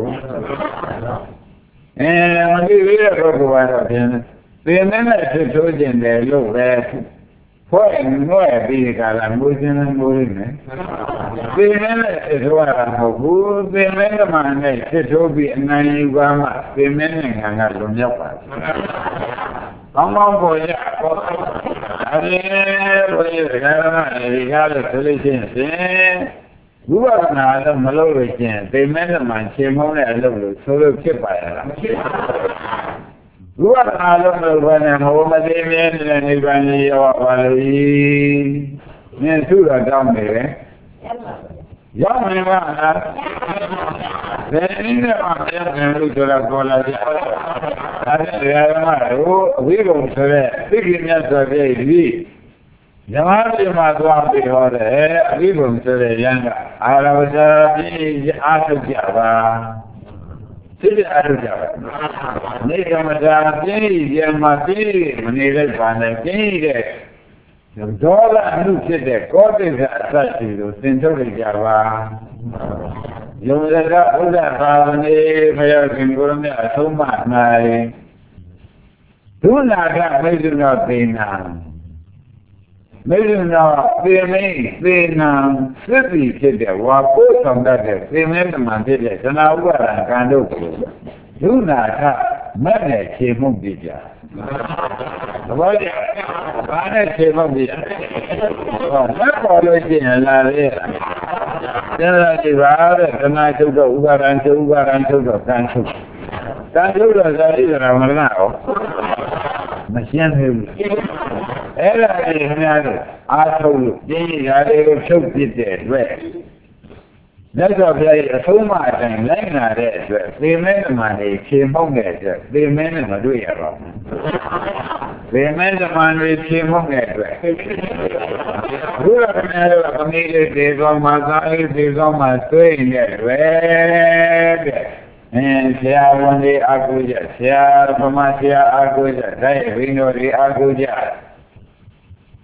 မကြည့်ရတော့ဘုရားတော့ပြင်ဒီမင်းနဲ့ဖြစ်ထိုးခြင်းတယ်လို့ပဲဖွဲ့ငွဲ့ပြီးကြတာငိုခြင်းနဲ့ငိုရင်းနဲ့ဒီမင်းနဲ့ဖြစ်ထိုးရတာမဟုတ်ဘူးဒီမင်းဓမ္မနဲ့ဖြစ်ထိုးပြီးအနိုင်ယူပါမှဒီမင်းနဲ့ငံကလွန်မြောက်ပါကောင်းကောင်းပေါ်ရအဲဒီဘုရားကဒီကားလို့ဆိုလို့ရှိရင်ဝိပဿနာတော့မလုပ်လို့ချင်းသိမဲ့ကမှရှင်းမောင်းတဲ့အလုပ်လို့ဆိုလို့ဖြစ်ပါရဲ့လားဝိပဿနာလို့လို့ဘယ်နဲ့ဟောမသိမြဲတဲ့နိဗ္ဗာန်ကြီးရောပါလို့နင်းသူ့တော်တောင်းနေတယ်ရောက်နေပါလားဘယ်နည်းနဲ့မှပြန်ပြန်လို့ဆိုတာပေါ်လာကြဒါနဲ့ဓမ္မတို့အဝိဘုံဆိုတဲ့သိက္ခာမြတ်စွာဘုရားကြီးဓမ္မပြမှာသွားပြီးဟောတယ်အဝိဘုံဆိုတဲ့ယံကအာရဝဇ္ဇပြီးအားထုတ်ကြပါသိတဲ့အားထုတ်ကြပါနေကမသာပြင်းရမှာပြင်းမနေလိုက်ပါနဲ့ပြင်းတဲ့ဒေါသအမှုဖြစ်တဲ့ကောတိကအစရှိလို့သင်ထုတ်လိုက်ကြပါယုံကြည်သောဥဒ္ဒသာဝနေဖယားခင်ကိုရမြတ်အဆုံးမ၌ဒုနာကမိစ္ဆုနောသေနာမိစ္ဆုနောသေမိသေနာသစ္တိဖြစ်တဲ့ဝါပို့ဆောင်တတ်တဲ့သေမဲဓမ္မဖြစ်တဲ့သနာဥပါဒံကံတို့ကိုဒုနာကမက်နဲ့ခြေမှုပြကြသဘောကျဘာနဲ့ခြေမှုပြဟောမက်ပေါ်လို့ရှိရင်လာလေကျန်တာဒီပါတဲ့သနာချုပ်တော့ဥပါဒံချုပ်ဥပါဒံချုပ်တော့ကံချုပ်ကံချုပ်တော့ဇာတိကရမရဏရောမရှင်းသေးဘူးအဲ့ဒါကြီးခင်ဗျားတို့အားထုတ်လို့ပြင်းရတွေကိုဖြုတ်ပစ်တဲ့အတွက်လက်တော်ဘုရားရဲ့အဆုံးအမအတိုင်းလိုက်နာတဲ့အတွက်သေမဲဓမ္မတွေခြေမှုန့်တဲ့အတွက်သေမဲနဲ့မတွေ့ရပါဘူးသေမဲဓမ္မတွေခြေမှုန့်တဲ့အတွက်ဘုရားခင်ဗျားတို့ကမိလေးသေကောင်းမှာသာလေးသေကောင်းမှာသွေးနေတဲ့အတွက်တဲ့ဆရာဝန်တွေအာကိုကြဆရာဗမာဆရာအာကိုကြဒါရဲ့ဘိန်းတော်တွေအာကိုကြ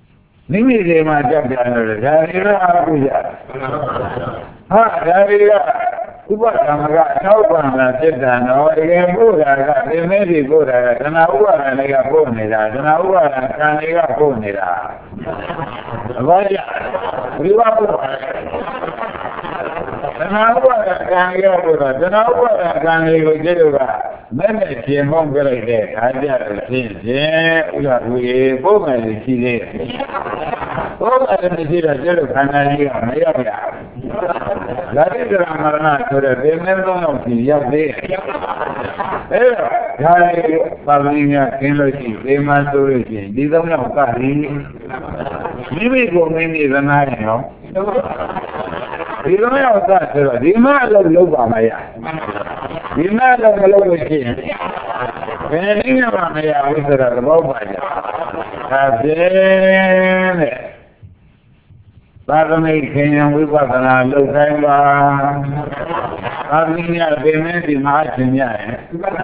မိမိတွေမှာကြောက်တယ်လို့ဒါတွေကအားကိုးကြဟာဒါတွေကဥပဒမကနောက်ပါလာဖြစ်တာနော်တကယ်ပို့တာကသင်္မေဒီပို့တာကသနာဥပါဒတွေကပို့နေတာသနာဥပါဒကံတွေကပို့နေတာဘာကြဘယ်လိုပို့ပါလဲသနာဥပါဒကံတွေကပို့တာသနာဥပါဒကံတွေကိုကျတော့ကမဲ့နဲ့ပြင်မောင်းပြလိုက်တဲ့ခါကြတော့ဖြင့်ဥစ္စာတွေပို့မယ်ရှိသေးတယ်ပို့မယ်မရှိတော့ကျတော့ခန္ဓာကြီးကမရောက်ရဘူးလာတိတရမရဏဆိုတဲ့ဒီမဲ့သုံးတော့ရှိရောက်သေးတယ်အဲ့တော့ဒါတွေပါဠိများကျင်းလို့ရှိဒီမှာဆိုလို့ရှိရင်ဒီသုံးတော့ကရင်မိမိကိုမိမိသနာရင်ရောဒီလိုမျိုးကဆိုတော့ဒီမှာလည်းလုပ်ပါမရဒီမှာလည်းမလုပ်လို့ရှိရင်ဘယ်နည်းမှမရဘူးဆိုတော့သဘောပါကြဒါဖြင့်တဲ့သာသမိခင်ယံဝိပဿနာလုပ်တိုင်းပါသာသမိရပင်မဒီမဟာရှင်ရရဲ့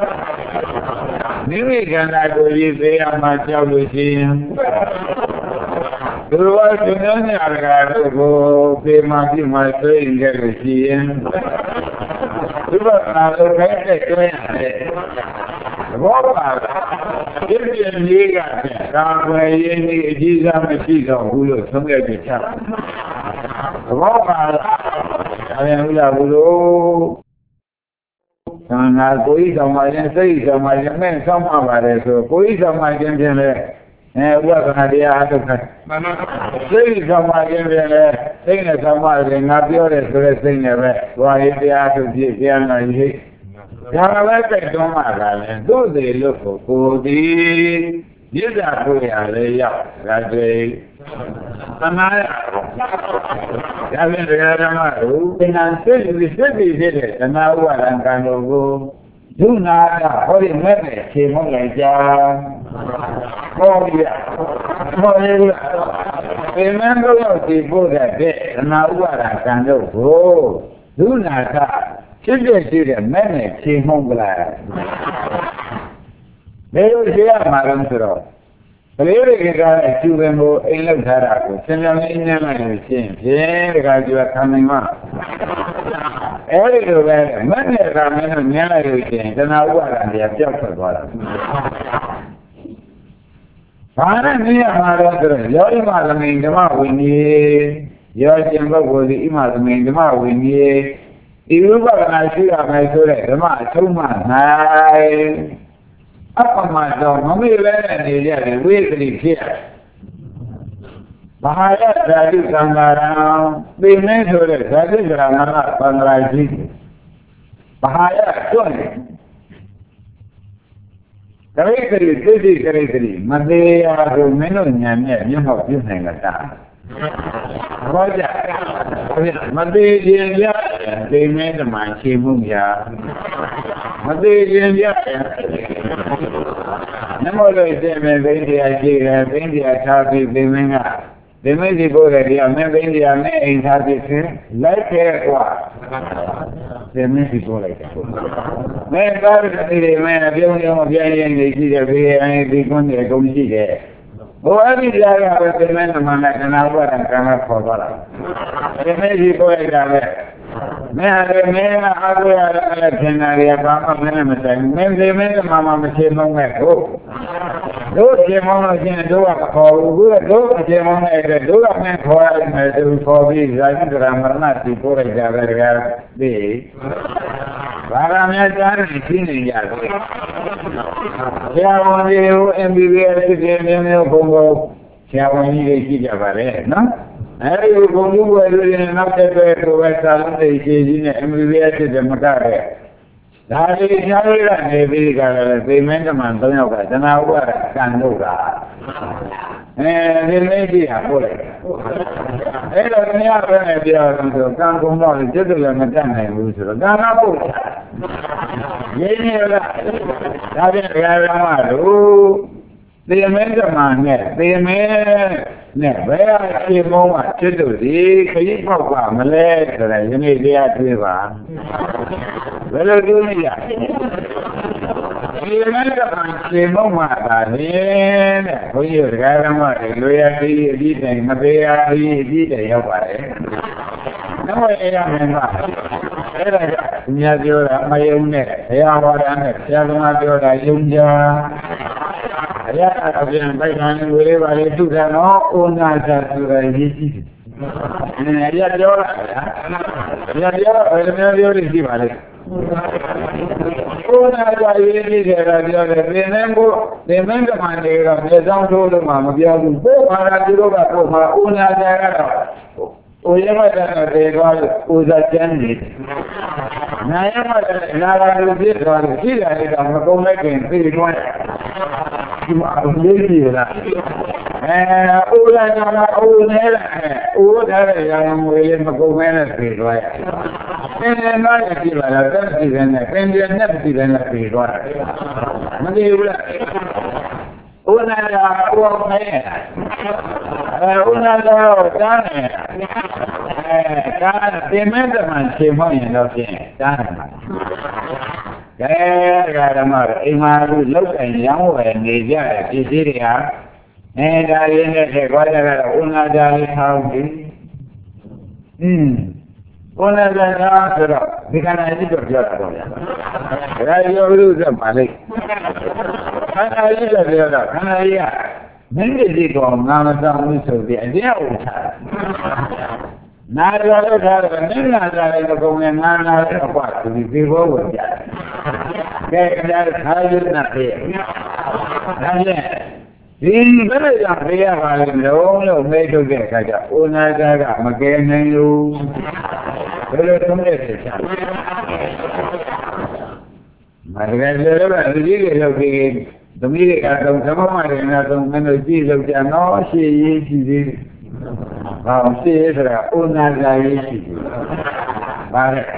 မိမိခန္ဓာကိုယ်ကြီးသိရမှကြောက်လို့ရှိရင်သူတော်သူများညာတကာတို့ကိုပေမာပြမှသိရင်ကြလို့ရှိရင်ဝိပဿနာလုပ်တဲ့ကျွမ်းရတယ်သဘောပါလားဒီပြင်ကြီးကကာကွယ်ရင်းကြီးအကြီးစားမရှိတော့ဘူးလို့ဆုံးဖြတ်ချက်ချသဘောပါလားအရင်ဥလားဘူးလို့သံဃာကိုယ်ဤဆောင်ပါရင်စိတ်ဆောင်ပါရင်မဲ့ဆောင်ပါပါတယ်ဆိုကိုယ်ဤဆောင်ပါခြင်းဖြင့်လည်းဥပဒနာတရားအထုတ်ခိုင်းစိတ်ဆောင်ပါခြင်းဖြင့်လည်းစိတ်နဲ့ဆောင်ပါတယ်ငါပြောတယ်ဆိုတဲ့စိတ်နဲ့ပဲဝါရေးတရားအထုတ်ပြည့်တရားနာရေးဒါကလည်းတိုက်တွန်းမှလာတယ်တို့တွေလို့ကိုသည်မြစ်တာကိုရလေရောက်ဒါတွေသနာရဒါဖြင့်တရားဓမ္မတို့သင်္ကန်းစိတ်ဖြစ်တဲ့သနာဥပါဒံကံတို့ကိုဒုနာကဟောဒီမဲ့နဲ့ခြေမုံလိုက်ကြဟောဒီဟောဒီဒီမင်းတို့ရောက်ဒီပို့တဲ့သနာဥပါဒံကံတို့ကိုဒုနာကဖြစ်ရှိတဲ့မဲ့နဲ့ခြေမုံကြလားဘယ်လိုရှိရမှာလဲဆိုတော့ကလေးတွေကအကျူပင်ကိုအိမ်လောက်ထားတာကိုသင်္ကြန်လေးညံ့လိုက်လို့ရှိရင်ဖြင့်ဒီကကျူခံနိုင်မှာအဲ့ဒီလိုပဲမက်နဲ့ကမင်းတို့ညံ့လိုက်လို့ရှိရင်တဏှာဥပါဒံတရားပြောက်ထွက်သွားတာဘာနဲ့နည်းရမှာတော့ဆိုတော့ယောဣမသမိန်ဓမ္မဝိနည်းယောရှင်ပုဂ္ဂိုလ်ဒီဣမသမိန်ဓမ္မဝိနည်းဒီဥပဒနာရှိရမယ်ဆိုတဲ့ဓမ္မအဆုံးမှ၌အပမတော်မမေ့ပဲနေရတယ်ဝိသတိဖြစ်ဘာယဓာတုသံဃာရံသိမင်းဆိုတဲ့ဓာတုကရမနာသံဃာရှိဘာယကျွတ်တရိတရိသိသိတရိတရိမသေးရဆိုမင်းတို့ညာမြက်မျက်မှောက်ပြုနိုင်ကြတာဘောကြမသေးခြင်းပြသိမင်းဓမ္မရှိမှုများမသေးခြင်းပြနမောလို့သိမယ်သိတရားရှိတယ်သိတရားထားပြီးသိမင်းကဒီမင်းဒီကိုယ်ရဲ့တရားမင်းသိတရားမင်းအိမ်ထားပြီးသိလိုက်ခဲ့ကွာဒီမင်းဒီကိုယ်လိုက်တယ်မင်းကားတဲ့မင်းပြုံးပြုံးပြင်းရင်နေရှိတယ်ဘေးအိမ်ဒီကွန်းတွေအကုန်ရှိတယ်ဘုရားဒီတရားကပဲသိမင်းမှန်တဲ့ခဏဘဝကံကခေါ်သွားတာဒီမင်းဒီကိုယ်လိုက်တာပဲမင်းဟာမင်းအားကိုးရတဲ့ထင်တာတွေဘာမှမင်းမဆိုင်မင်းဒီမင်းမှမရှိမုန်းမဲ့ဟုတ်တို့ခြေမောင်းလို့ရှိရင်တို့ကခေါ်ဘူးတို့ခြေမောင်းတဲ့တို့ကမင်းခေါ်ရမယ်သူခေါ်ပြီးဇာတိကရမရဏတိပို့လိုက်ကြတယ်ကဒီဘာသာများကြားနေရှင်းနေကြတယ်ဆရာဝန်တွေကို MBBS ဖြစ်တဲ့မျိုးဘုံဘုံဆရာဝန်ကြီးတွေရှိကြပါတယ်နော်အဲဒီဘုံလူတွေလည်းနောက်တဲ့ကိုပဲစာလုံးတွေရှင်းကြီးနဲ့ MBBS ဖြစ်တယ်မကတဲ့ဒါလေးရှားရနေပြီးကြတယ်သိမင်းဓမ္မ3ယောက်ကသနာဥပါဒကံလို့တာဒီလေးကြီးဟာပို့လိုက်အဲ့တော့တရားပဲနဲ့ပြောတော့ဆိုကံကုန်တော့จิตတယ်လည်းမတတ်နိုင်ဘူးဆိုတော့ကံကပို့ရင်းနေလားဒါဖြင့်တရားဓမ္မတို့သေမင်းဓမ္မနဲ့သေမင်းနဲ့ဘယ်အချိန်မှจิตတို့ဒီခရီးပေါက်ပါမလဲဆိုတော့ယနေ့တရားတွေ့ပါဘယ်လိုတွေ့ရဒီမဲ့ကမှရှင်မုံမှာပါလေတဲ့ဘုန်းကြီးတို့တရားဓမ္မတွေလွေရပြီးအပြီးတိုင်မပေးရပြီးအပြီးတိုင်ရောက်ပါတယ်တော့အဲ့ရမယ်ပါအဲ့ဒါကြောင့်သူများပြောတာမယုံနဲ့ဘုရားဟောတာနဲ့ဆရာသမားပြောတာယုံကြဘုရားအပြင်ပိုက်ဆံဝေလေးပါလေသူကနော်ဩနာသာဆိုတာရေးကြည့်တယ်ရပြောတာဗျာပြောဘယ်လိုမျိုးပြောရရှိပါလဲကိုယ်နာကြရေးနေကြတာပြောတယ်သင်္နကိုသင်္နကမှနေတော့မြေဆောင်ထိုးလို့မှမပြောဘူးပို့ပါလားသူတို့ကပို့မှာဥနာကြကတော့ဥယမတန်တေသွားလို့ဥဇာကျမ်းနေနာယမတန်နာဂလူပြည့်သွားလို့ရှိတယ်ကမကုန်းလိုက်ခင်သိတွန်းဒီမှာအရေးကြီးလားဥလာနာဥနေလာဥဒါရရံငွေလေးမကုန်မဲနဲ့ပြေသွားရပင်လည်းနားရကြည့်ပါလားတက်စီတယ်နဲ့ပင်ပြနဲ့စီတယ်နဲ့ပြေသွားတယ်မသိဘူးလားဥနာနာဥအောင်မဲဥနာနာတားနေဒါသင်မဲ့တမန်ချိန်မောင်းရင်တော့ဖြင့်တားနေမှာကဲဓမ္မတော့အိမ်မှာလူလောက်တိုင်ရောင်းဝယ်နေကြတဲ့ပစ္စည်းတွေဟာဒါရင်းနဲ့ထည့်ခေါ်ကြတော့ဥနာကြလေးထောင်းပြီဥနာကြထောင်းဆိုတော့ဒီကနေ့ကြီးတော့ပြောတာတော့ဗျာဒါရောလို့ဆိုပါလိမ့်ခန္ဓာကြီးလည်းပြောတော့ခန္ဓာကြီးကမင်းတို့တော့ငါမတောင်းဘူးဆိုပြီးအကျဉ်းဥထားနာရလို့ထားတယ်နင်းလာကြတယ်ကုံနဲ့ငါနာတော့ကွာဒီဒီဘောကိုကြတယ်ကဲကြတယ်ခါရနာပြေဒါနဲ့ဒီဘယ်လိုကြောင့်ပြေးရပါလဲလို့မဲထုတ်တဲ့အခါကျဥနာကြကမကယ်နိုင်လို့ဘယ်လိုသုံးတဲ့ဆက်ချမတကယ်လည်းလူကြီးတွေလုပ်ပြီးသမီးတွေကတော့သမမတွေနဲ့တော့မင်းတို့ကြည့်လို့ကြတော့ရှေ့ရေးကြည့်သေးတယ်။ဟောရှေ့ရေးဆိုတာဥနာကြရေးကြည့်တယ်။ဘာလဲ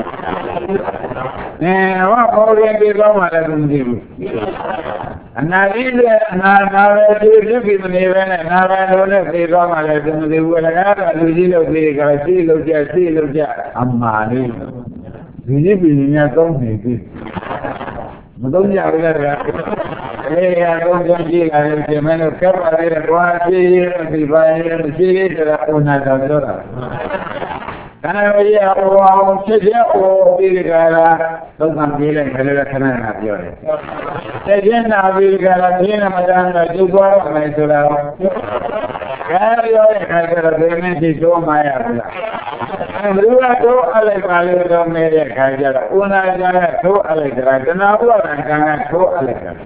။ဟောပေါ်ရင်ပြေတော့မှလည်းမသိဘူး။အနာကြီးလည်းအနာပဲပြေပြီးမနေပဲနဲ့နာပဲလို့လည်းပြေတော့မှလည်းမသိဘူး။ဒါကတော့လူကြီးလုပ်ပြီးကြရှေ့လုပ်ကြအမှားလေးလူကြီးပြည်များသုံးနေပြီမသုံးကြဘူးလားရတော့ကြည့်ရတယ်ဒီမင်းတို့ကပ်ပါလေကွာကြည့်ရဒီပိုင်းကြည့်ရတာဥနာတော်ပြောတာခန္ဓာကြီးအအောင်ဖြစ်ရအောင်ပြီးကြတာသုံးကံပြေးလိုက်ခဏခဏပြောတယ်တဲ့ကျင်းနာပြီးကြတာပြင်းနေမှန်းတော့ကျုပ်သွားရမယ်ဆိုတာခဲရောတဲ့ခါကျတော့ဒီမင်းကြီးတော့မရဘူးလားဘယ်လိုတော့အလိုက်ပါလို့တော့မဲတဲ့ခါကျတော့ဥနာကြကထိုးအလိုက်တာတဏှာဥပါဒံကံကထိုးအလိုက်တာ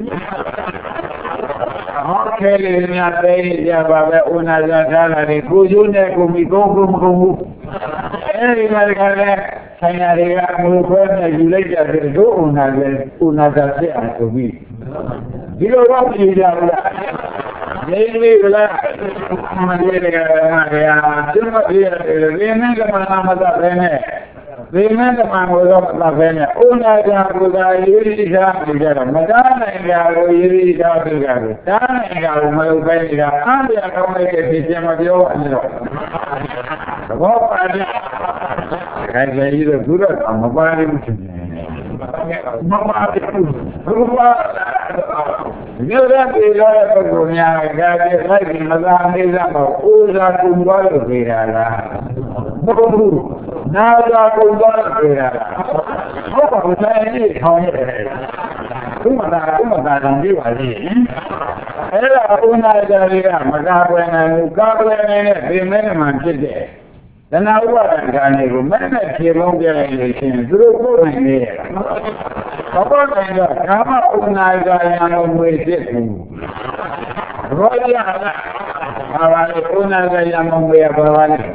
ဟောခဲလေးများသိကြပါပဲဥနာကြထားတာဒီကိုကျိုးနဲ့ကိုမီကုန်းမကုန်ဘူးအဲဒီမှာကလည်းဆိုင်ရာတွေကအမှုခွဲနဲ့ယူလိုက်ကြတယ်တို့ဥနာကြဖြစ်အောင်ဆိုပြီးဒီလိုတော့ကြည့်ကြဘူးလားနေနေကလားမနေရကမှာဗျာကျမပြေရတယ်ဒီနေ့ကမှမသာပဲနဲ့ဒီနေ့ကမှဘုရားမသာပဲနဲ့ဥနာကြဘုရားယေရိသာပြေကြတော့မတားနိုင်ကြလို့ယေရိသာပြေကြတယ်တားနိုင်ကြလို့မလုပ်ပဲနေတာအားရကောင်းတဲ့ဖြစ်ခြင်းမပြောအဲ့တော့ဘောပါတယ်ခိုင်ကြီးတို့သူတော့မပါဘူးရှင်မမအတူဘုရားဒီလိုပြေရတဲ့ပုဂ္ဂိုလ်များကလည်းလိုက်ပြီးမသာနေကြတော့ဥဇာကုံသွားလို့ပြေတာလားမဟုတ်ဘူးနာဇာကုံသွားလို့ပြေတာလားဟုတ်ပါဘူးဆိုင်ကြီးထောင်းရတယ်ဥမသာတောင်ပြပါလိမ့်အဲ့ဒါဥနာကြတွေကမကားပွဲနိုင်ဘူးကားပွဲနေတဲ့ဒီမဲမှဖြစ်တဲ့တဏှာဥပါဒံကံတွေကိုမဲ့နဲ့ဖြေလုံးပြလိုက်လို့ရှိရင်သူတို့ကိုယ်နိုင်နေရတာဘဘတိုင်းကကာမဥနာကြရံလို့ငွေဖြစ်ဘူးဘောရလားဘာပါလဲဥနာကြရံလို့ငွေရဘာပါလဲ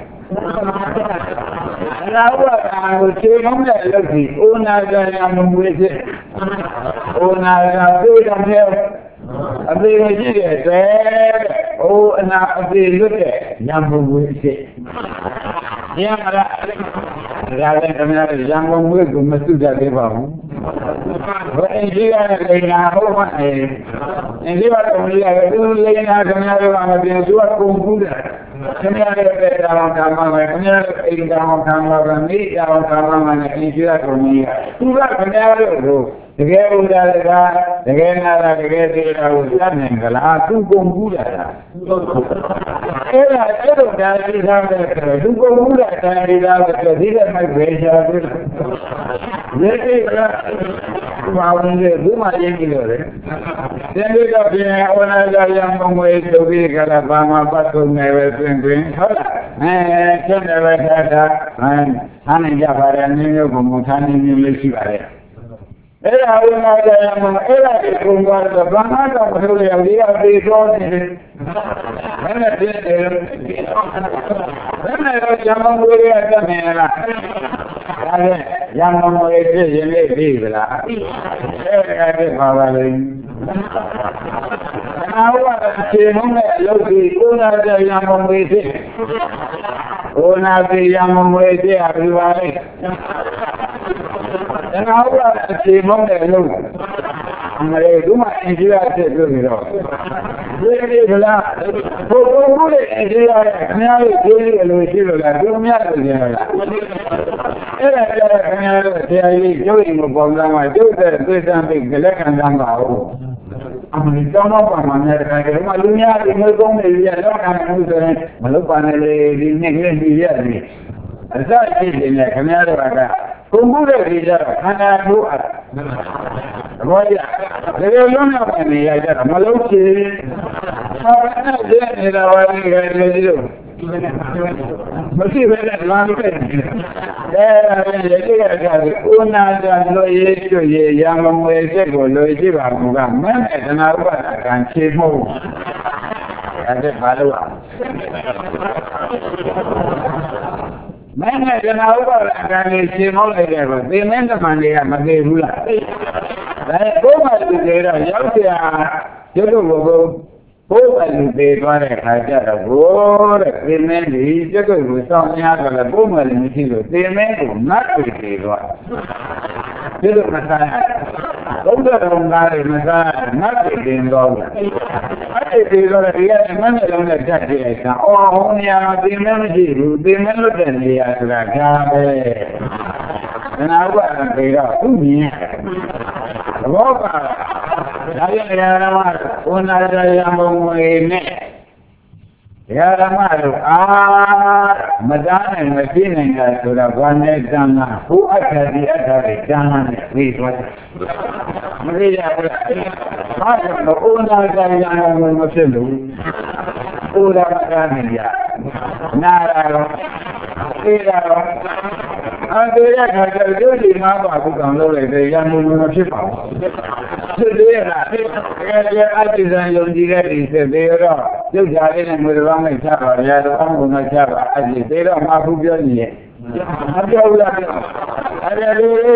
နာဝကကိုခြေလုံးနဲ့လုပ်ပြီးဥနာကြရံလို့ငွေဖြစ်ဥနာကြသိတယ်မြေအသေးရှိတဲ့တဲ့ဟိုအနာအသေးလွတ်တဲ့ညံပုံငွေဖြစ်ရမလားဒါလည်းခင်ဗျားရံပုံငွေကိုမစုတတ်သေးပါဘူး Ini kan leina apa ini baru mulai itu leina kenal orang dia jual kumpulan kenal dalam kamar kenal dalam kamar ni dalam kamar mana ini jual kumpulan sudah kenal itu Dege udah dege nada dege tidak usah nenggal tu kumpulan itu dari sana tu kumpulan dari dalam tidak mai beja jadi mau ni rumah yang gitu deh jadi kalau dia orang yang memulai lebih kalau bama batu ngewe pengpeng cendera ada ane jabaran ni kemudian ini lesi ada era una era que con guarda blanca por le había abierto llaman muy también llaman muy bien vibra era que agua que no me lo que una de llaman muy una de llaman muy arriba agua que no me lo hamaरे rumah India से जो मिला ये बोला वो पूरे India में ये लोग इसी लोग दुनिया में जाएगा ये ये जो इन प्रॉब्लम है जो तो हम गलत काम आओ हमने दोनों पर माने रखा मालूम यार इन लोगों में ये लोग काम नहीं मालूम पाने ले निकले दिया नहीं ऐसा चीज है कन्यारे वाला कुंभरे दिया खाना हुआ Voy a ver una manera ya maluco ahora viene la barriga le digo Masih banyak langkah. Jadi una lo hecho yang memulai lo itu bukan mana kenapa akan sibuk ada baru Mana kenapa akan sibuk lagi di mana mana masih pula Koma dikira ya jodoh bobo Koma dikira kerja bor krimen di jodoh busanya kalau koma mesti lo krimen nak dikira jodoh masalah jodoh masalah nak dikira ada dikira dia mana yang nak jadi oh ni yang krimen lo dia sudah Kenapa dikira tu ni Boca, saya llamar una yang memulai ya ramar madana Medina yang sudah banyak jangan buat dari jangan itu mereka macam una yang memulai udah macam dia nara tidak Ada kerja jadi apa bukan lo lagi yang mula siapa. Jadi kerja artisan yang juga di sebera. Jadi jadi yang mula siapa, jadi orang mula siapa. Jadi sebera mampu jadi. Ada ulah. Ada dulu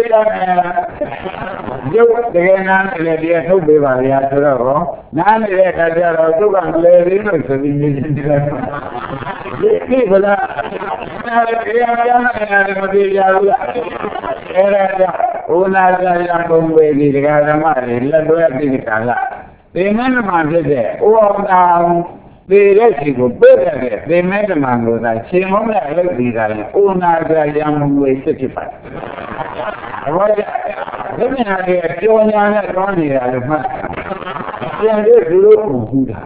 yang dengan dia tu bebas ya terus. Nanti dia kerja tu kan lebih lebih Jadi bila era una yang membuat negara mari lalu dikala. Dengan maksudnya orang beresiko beres dengan maksudnya semua orang dikala una yang membuat cepat. Jadi ada jonya orang ni ada yang dia dulu muda.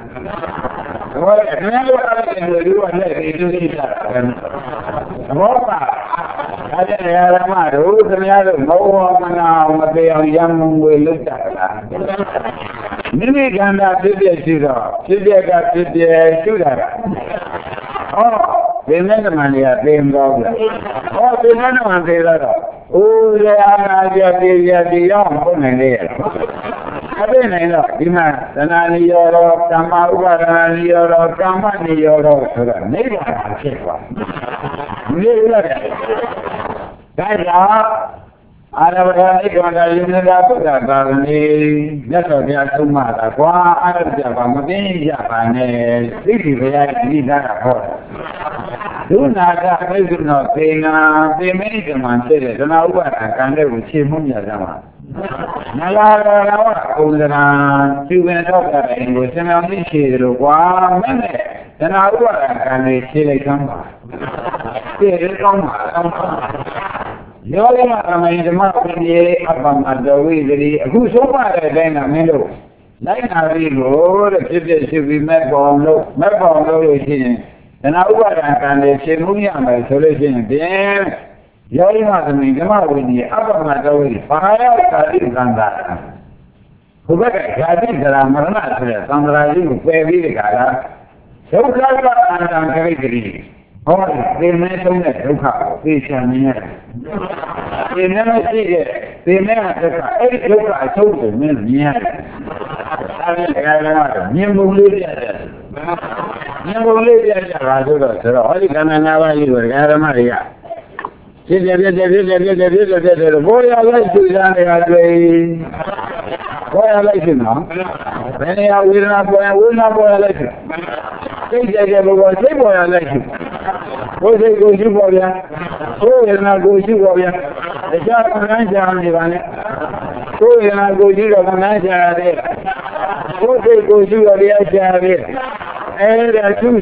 Kenapa yang dulu ada itu tidak kan? Kenapa? Ada yang malu, ternyata mau mana mata yang membuat tak. Ini ganda sudah sudah. Oh, dengan mana dengan Oh, dengan mana dia jadi yang pun ni. Ada ni lah, di mana? Tanah ni orang, tanah ubah ni orang, tanah ni orang sudah. Ni lah siapa? Ni lah. Kaya ada berada di mana ini dapat dapat ni. Jatuh dia cuma tak kuat. Ada siapa mungkin siapa ni. Sisi berada di darat. Duna ada kerana pena, pemeni teman saya. Tanah ubah kan dia uci punya sama. Nala Udana, Cuban doctor, and was an ambition, one minute, then I work and they say they come. Yola, I mean, the market upon the way, who's so much then a middle. Like I go, the people should be met on low, and I work and they say, Muyama, solution, then. Yola, I mean, the market upon the way, fire, and that. Who got a that I'm not summarizing where we got. So, I'm very greedy. Oh, they may don't let you come, please, and they never see it. They never say, look, I told them, yeah. Never believe it. Never believe it. I do that. So, all you can never you were Maria. Boy, I like to die. Boy, I like him, no? Many are will not boy, I like him. Say, boy, I like him. Boy, they go to Boya. So will not go to Boya. The shop of Nanja, so will not go to Nanja. So they go to Boya. And there are two,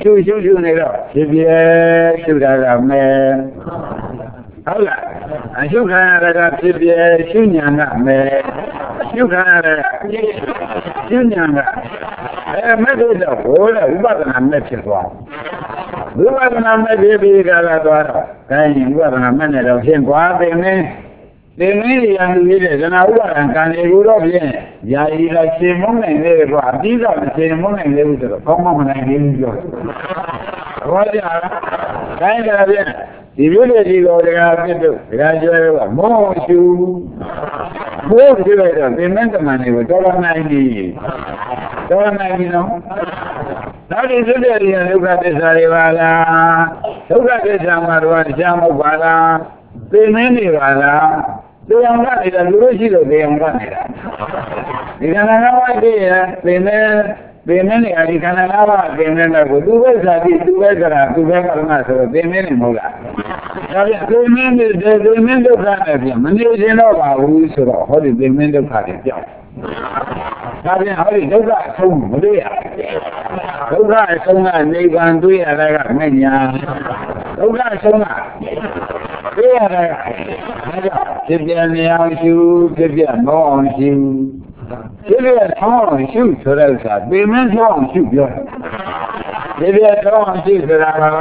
shoot at a man. Hola, I should have a Sunyanga, you can Sunyanga. I met with the whole of Mexico. We wasn't a baby Galadora, and wasn't a minute of him. They made young leaders and I was and can Europe. Yeah, he like same moment they were. These are the same moment they were common and enjoy. What are kind of the village go there, graduate, more shoe, more children, they meant the money with $1.90. $1.90, no? That is the area, look at this Arivala, look at this Amaruan, they many Vala, they are not it, and Lucido, they are not it. They can have no idea, they many, and you can allow them to do better, to better, they many more. They mean the planet, and you know who is a holy, they mean the planet. Having hurry, those are so good. Those are so much, they can do it like a mania. Those are so much. They are if they are near you, if they are more on you. If they are on shoot, so that's they meant on shoot. If they are on shoot, so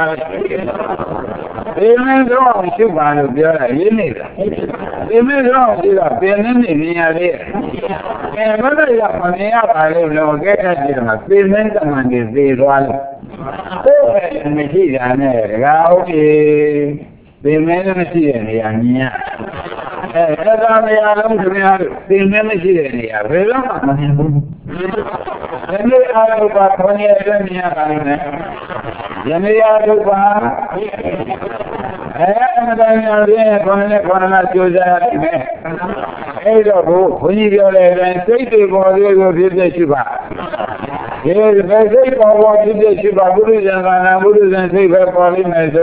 that's they meant on shoot by the other. They meant on shoot up in the area. And whether you are on the other, I don't know, get at it. They meant the man is the one. Oh, and the key down there. Okay. They made a machine here. As I may alone to me, they made a machine here. They don't know. And they are about 20 years in here. Then they are about. And then I choose that. Hey, when you go there and say to the Shiba. Yes, if I say what you did, Shiba Buddhas and say for Parliament,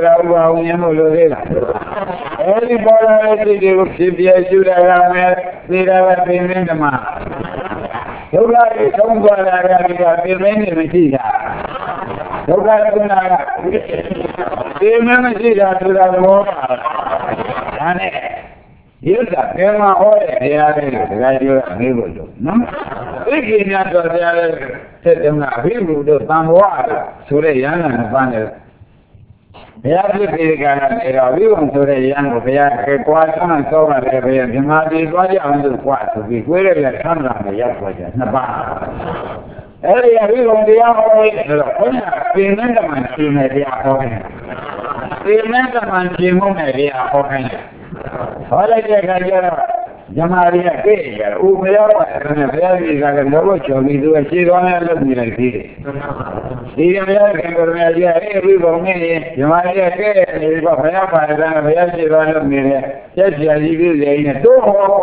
everybody they will keep the issue that I met, they have been in the man. So that is somebody that I have been in the Messiah. So that is not. They remember Messiah to that water. Yes, they are all they are able to. No? If you not set them up, we will do some water. So they young and fun. They have to be a view on to the young, they are quite on so much. They are not on the quite to be where they are coming on the yacht like that. Area we on the hour, remember my team at the hour. Remember my team at the hour. All I get, Jamaria, Umea, and Rocho, we do a zero on a military. Even every woman, Jamaria, is of Yapa, and a zero on a military. Yes, I live in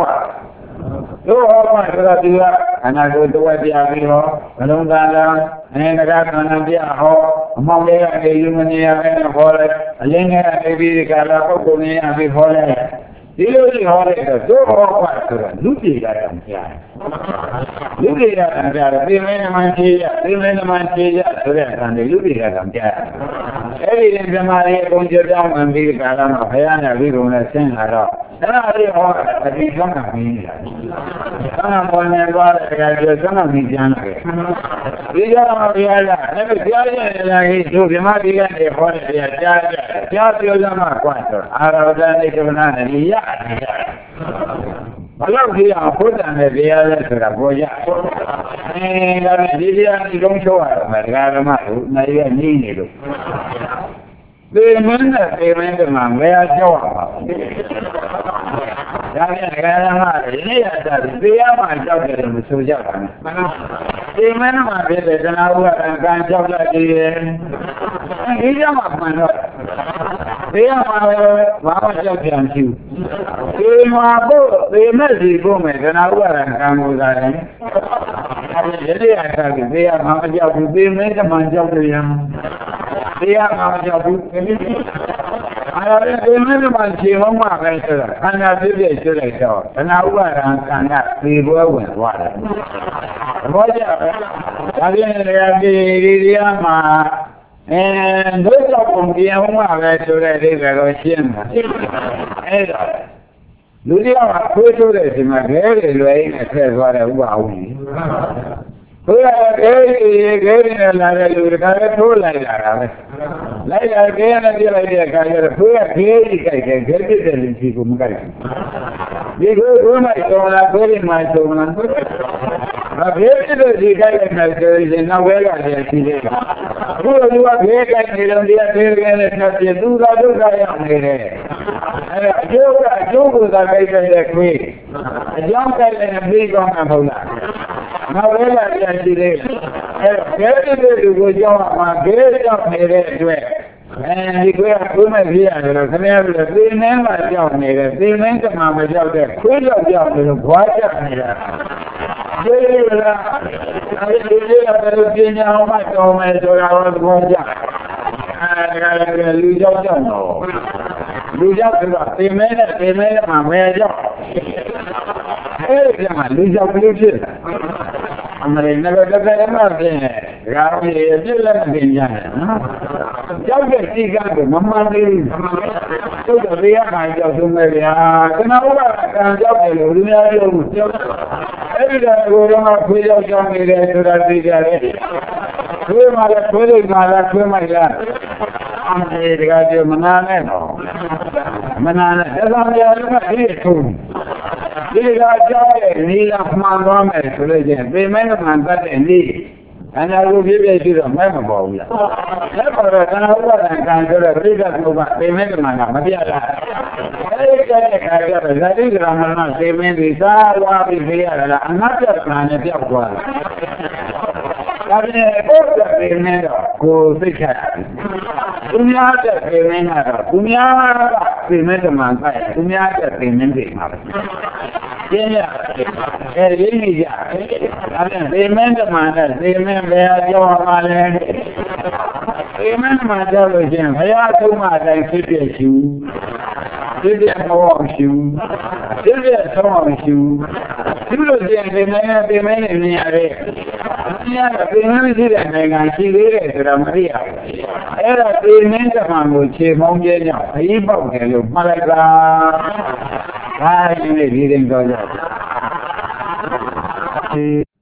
and I go to what the Avio, Alongana, and I got on the Aho, among the human and a forest, a linear and a Galapo, and before that. ဒီလိုကြီးဟောလိုက်တော့သို့ဟောပါဆိုတော့လူပြည်ကံကြားလူပြည်ကံကြားတယ်ပြင်မင်းမှန်ချေရပြင်မင်းမှန်ချေရဆိုတဲ့အခါနဲ့လူပြည်ကံကြားအဲ့ဒီဓမ္မရဲ့အကုန်ကြပြောင်းမှန်ပြီးကာလမှာဘုရားနဲ့ဝိရုံနဲ့ဆင်းလာတော့အဲ့ဒါလေးဟောအတိဆုံးကမင်းလာဆန္ဒပေါ်နေသွားတဲ့အခါကျဆန္ဒမင်းကျမ်းလာတယ်ဒီကြတော့ဘုရားကအဲ့ဒီဘုရားရဲ့လာကြီးသူဓမ္မဒီကနေဟောတဲ့တရားကြားပြောကြမှာကွာဆိုအာရဝဒနိဒနာနဲ့ရတယ်ဘလောက်ကြီးအောင်ဘုရားနဲ့တရားလဲဆိုတာပေါ်ရဒါနဲ့ဒီတရားဒီလုံးချိုးရမယ်ဒကာဓမ္မတို့နိုင်ရနေနေလို့ဒီမင်းနဲ့ဒီမင်းကမှမရကြောက်ပါဘူးဒါပြန်ဒကာဓမ္မတွေနေရတာတရားမှကြောက်တယ်လို့မဆိုကြပါနဲ့ဒီမင်းမှဖြစ်တယ်တဏှာဥပါဒံကံကြောက်တတ်တယ်ဒီကြောင့်မှမှန်တော့တရားမှာဘာမှကြောက်ကြံရှိဘူးဒီမှာဖို့ဒီမဲ့စီဖို့မယ်တဏှာဥပါဒံကံကိုသာတယ်အဲဒီအခါကတရားမှာမကြောက်ဘူးဒီမင်းကမှကြောက်တယ်ရံတရားမှာမကြောက်ဘူးအဲ့ဒါဒီမင်းကမှခြေမောင်းမှာပဲဆိုတာခန္ဓာပြည့်ပြည့်ရှိလိုက်တော့တဏှာဥပါဒံကံကသေပွဲဝင်သွားတယ်ဘောကြပဲဒါပြန်လည်းဒီတရားမှာဒုက္ခပုံပြန်မှာပဲဆိုတဲ့အိဗယ်ကိုရှင်းတာအဲ့တော့လူတရားကခွေးထိုးတဲ့အချိန်မှာခဲတွေလွယ်နေထည့်သွားတဲ့ဥပအောင်ကြီးဘုရားခဲနဲ့လာတဲ့လူတွေကလည်းထိုးလိုက်လာတာပဲလိုက်လာခဲနဲ့ပြလိုက်တဲ့အခါကျတော့ဘုရားခဲကြီးကြိုက်တယ်ခဲပြတဲ့လူကြီးကိုမကြိုက်ဘူးဒီကိုဘုရားတော်လာခဲတွေမှဆုံးလာဘာခဲပြတဲ့ဒီကြိုက်တဲ့မယ်ဆိုရင်နောက်ဝဲကလည်းရှိသေးတယ်အခုလူကခဲကြိုက်နေတော့တရားသေးတယ်နဲ့ဆက်ပြသူကဒုက္ခရောက်နေတယ်အဲ့အကျိုးကိုသာကြိုက်တဲ့ခွေးအကြောင်းကြိုက်တဲ့ပြီးကောင်းမှာမဟုတ်လားနောက်ဝဲကလည်းရှိသေးတယ်အဲ့ခဲပြတဲ့လူကိုကြောက်မှာခဲကြောက်နေတဲ့အတွက်ဒီခွေးကခွေးမဲ့ပြရတယ်လို့ခင်ဗျားတို့သိနေမှကြောက်နေတယ်သိနေကမှမကြောက်တဲ့ခွေးကြောက်ကြောက်တယ်လို့ဘွားချက်နေတာဒီလားအဲဒီလိုလည်းပညာမှတော်မယ်ဆိုတာတော့သဘောကျလူကြောက်ကြောက်တော့လူကြောက်ဆိုတော့သိမဲနဲ့မှမဲကြောက်အဲဒီကမှလူကြောက်ကလေးဖြစ်တာအမရိနဲ့တော့လည်းမဖြစ်နဲ့ဒါကလည်းပြည့်လည်းမသိကြနဲ့နော်ကြောက်တဲ့စိတ်ကမမှန်သေးဘူးသူ့တရားမှကြောက်ဆုံးပဲဗျာကျွန်တော်ကကံကြောက်တယ်လို့လူများပြောဘူးအဲ့ဒီတော့ကိုယ်တော့ခွေးကြောက်ကြောက်နေတယ်ဆိုတာသိကြတယ်ခွေးမှလည်းခွေးလိုက်မှလည်းခွေးမိုက်လားအမရိတကပြောမနာနဲ့တော့မနာနဲ့ဒါမှလည်းဒီထုံးဒီကကြောက်ရဲ့နေရာမှန်သွားမယ်ဆိုလို့ချင်းပေမဲမှန်တတ်တဲ့နေ့အနာကိုပြည့်ပြည့်ရှိတော့မဲမပေါ်ဘူးလားလက်ပေါ်တော့သနာဥပါဒံကံဆိုတော့ပြိဿကုပပေမဲမှန်ကမပြတ်လားအဲဒီကတဲ့ခါကျတော့ဇာတိကရမဏပေမဲဒီသာဝါပြီးပြရတာအနတ္တကံနဲ့ပြောက်သွားတယ်ဒါပြင်ကိုယ်ကပေမဲတော့ကိုယ်သိချတယ်သူများတဲ့ပေမဲကတော့သူများကပေမဲမှန်တယ်သူများတဲ့ပေမဲတွေမှာကျင်းရအဲဒီနေကြဒါပြန်ပေမင်းကမှန်တယ်ပေမင်းဘယ်ကြောင်းမှလဲပေမင်းမှကြောက်လို့ချင်းဘုရားသုံးမှတိုင်းဖြစ်ဖြစ်ရှိဖြစ်ဖြစ်မဟုတ်ရှိဖြစ်ဖြစ်ဆုံးအောင်ရှိဒီလိုချင်းပေမင်းနဲ့မြင်ရတယ်မြင်ရပေမင်းရှိတဲ့နိုင်ငံရှိသေးတယ်ဆိုတာမသိရဘူးအဲ့ဒါပေမင်းကမှန်ကိုခြေမောင်းပြင်းကြောင့်အရေးပေါက်တယ်လို့မှတ်လိုက်တာဒါရင်းလေးဒီရင်တော့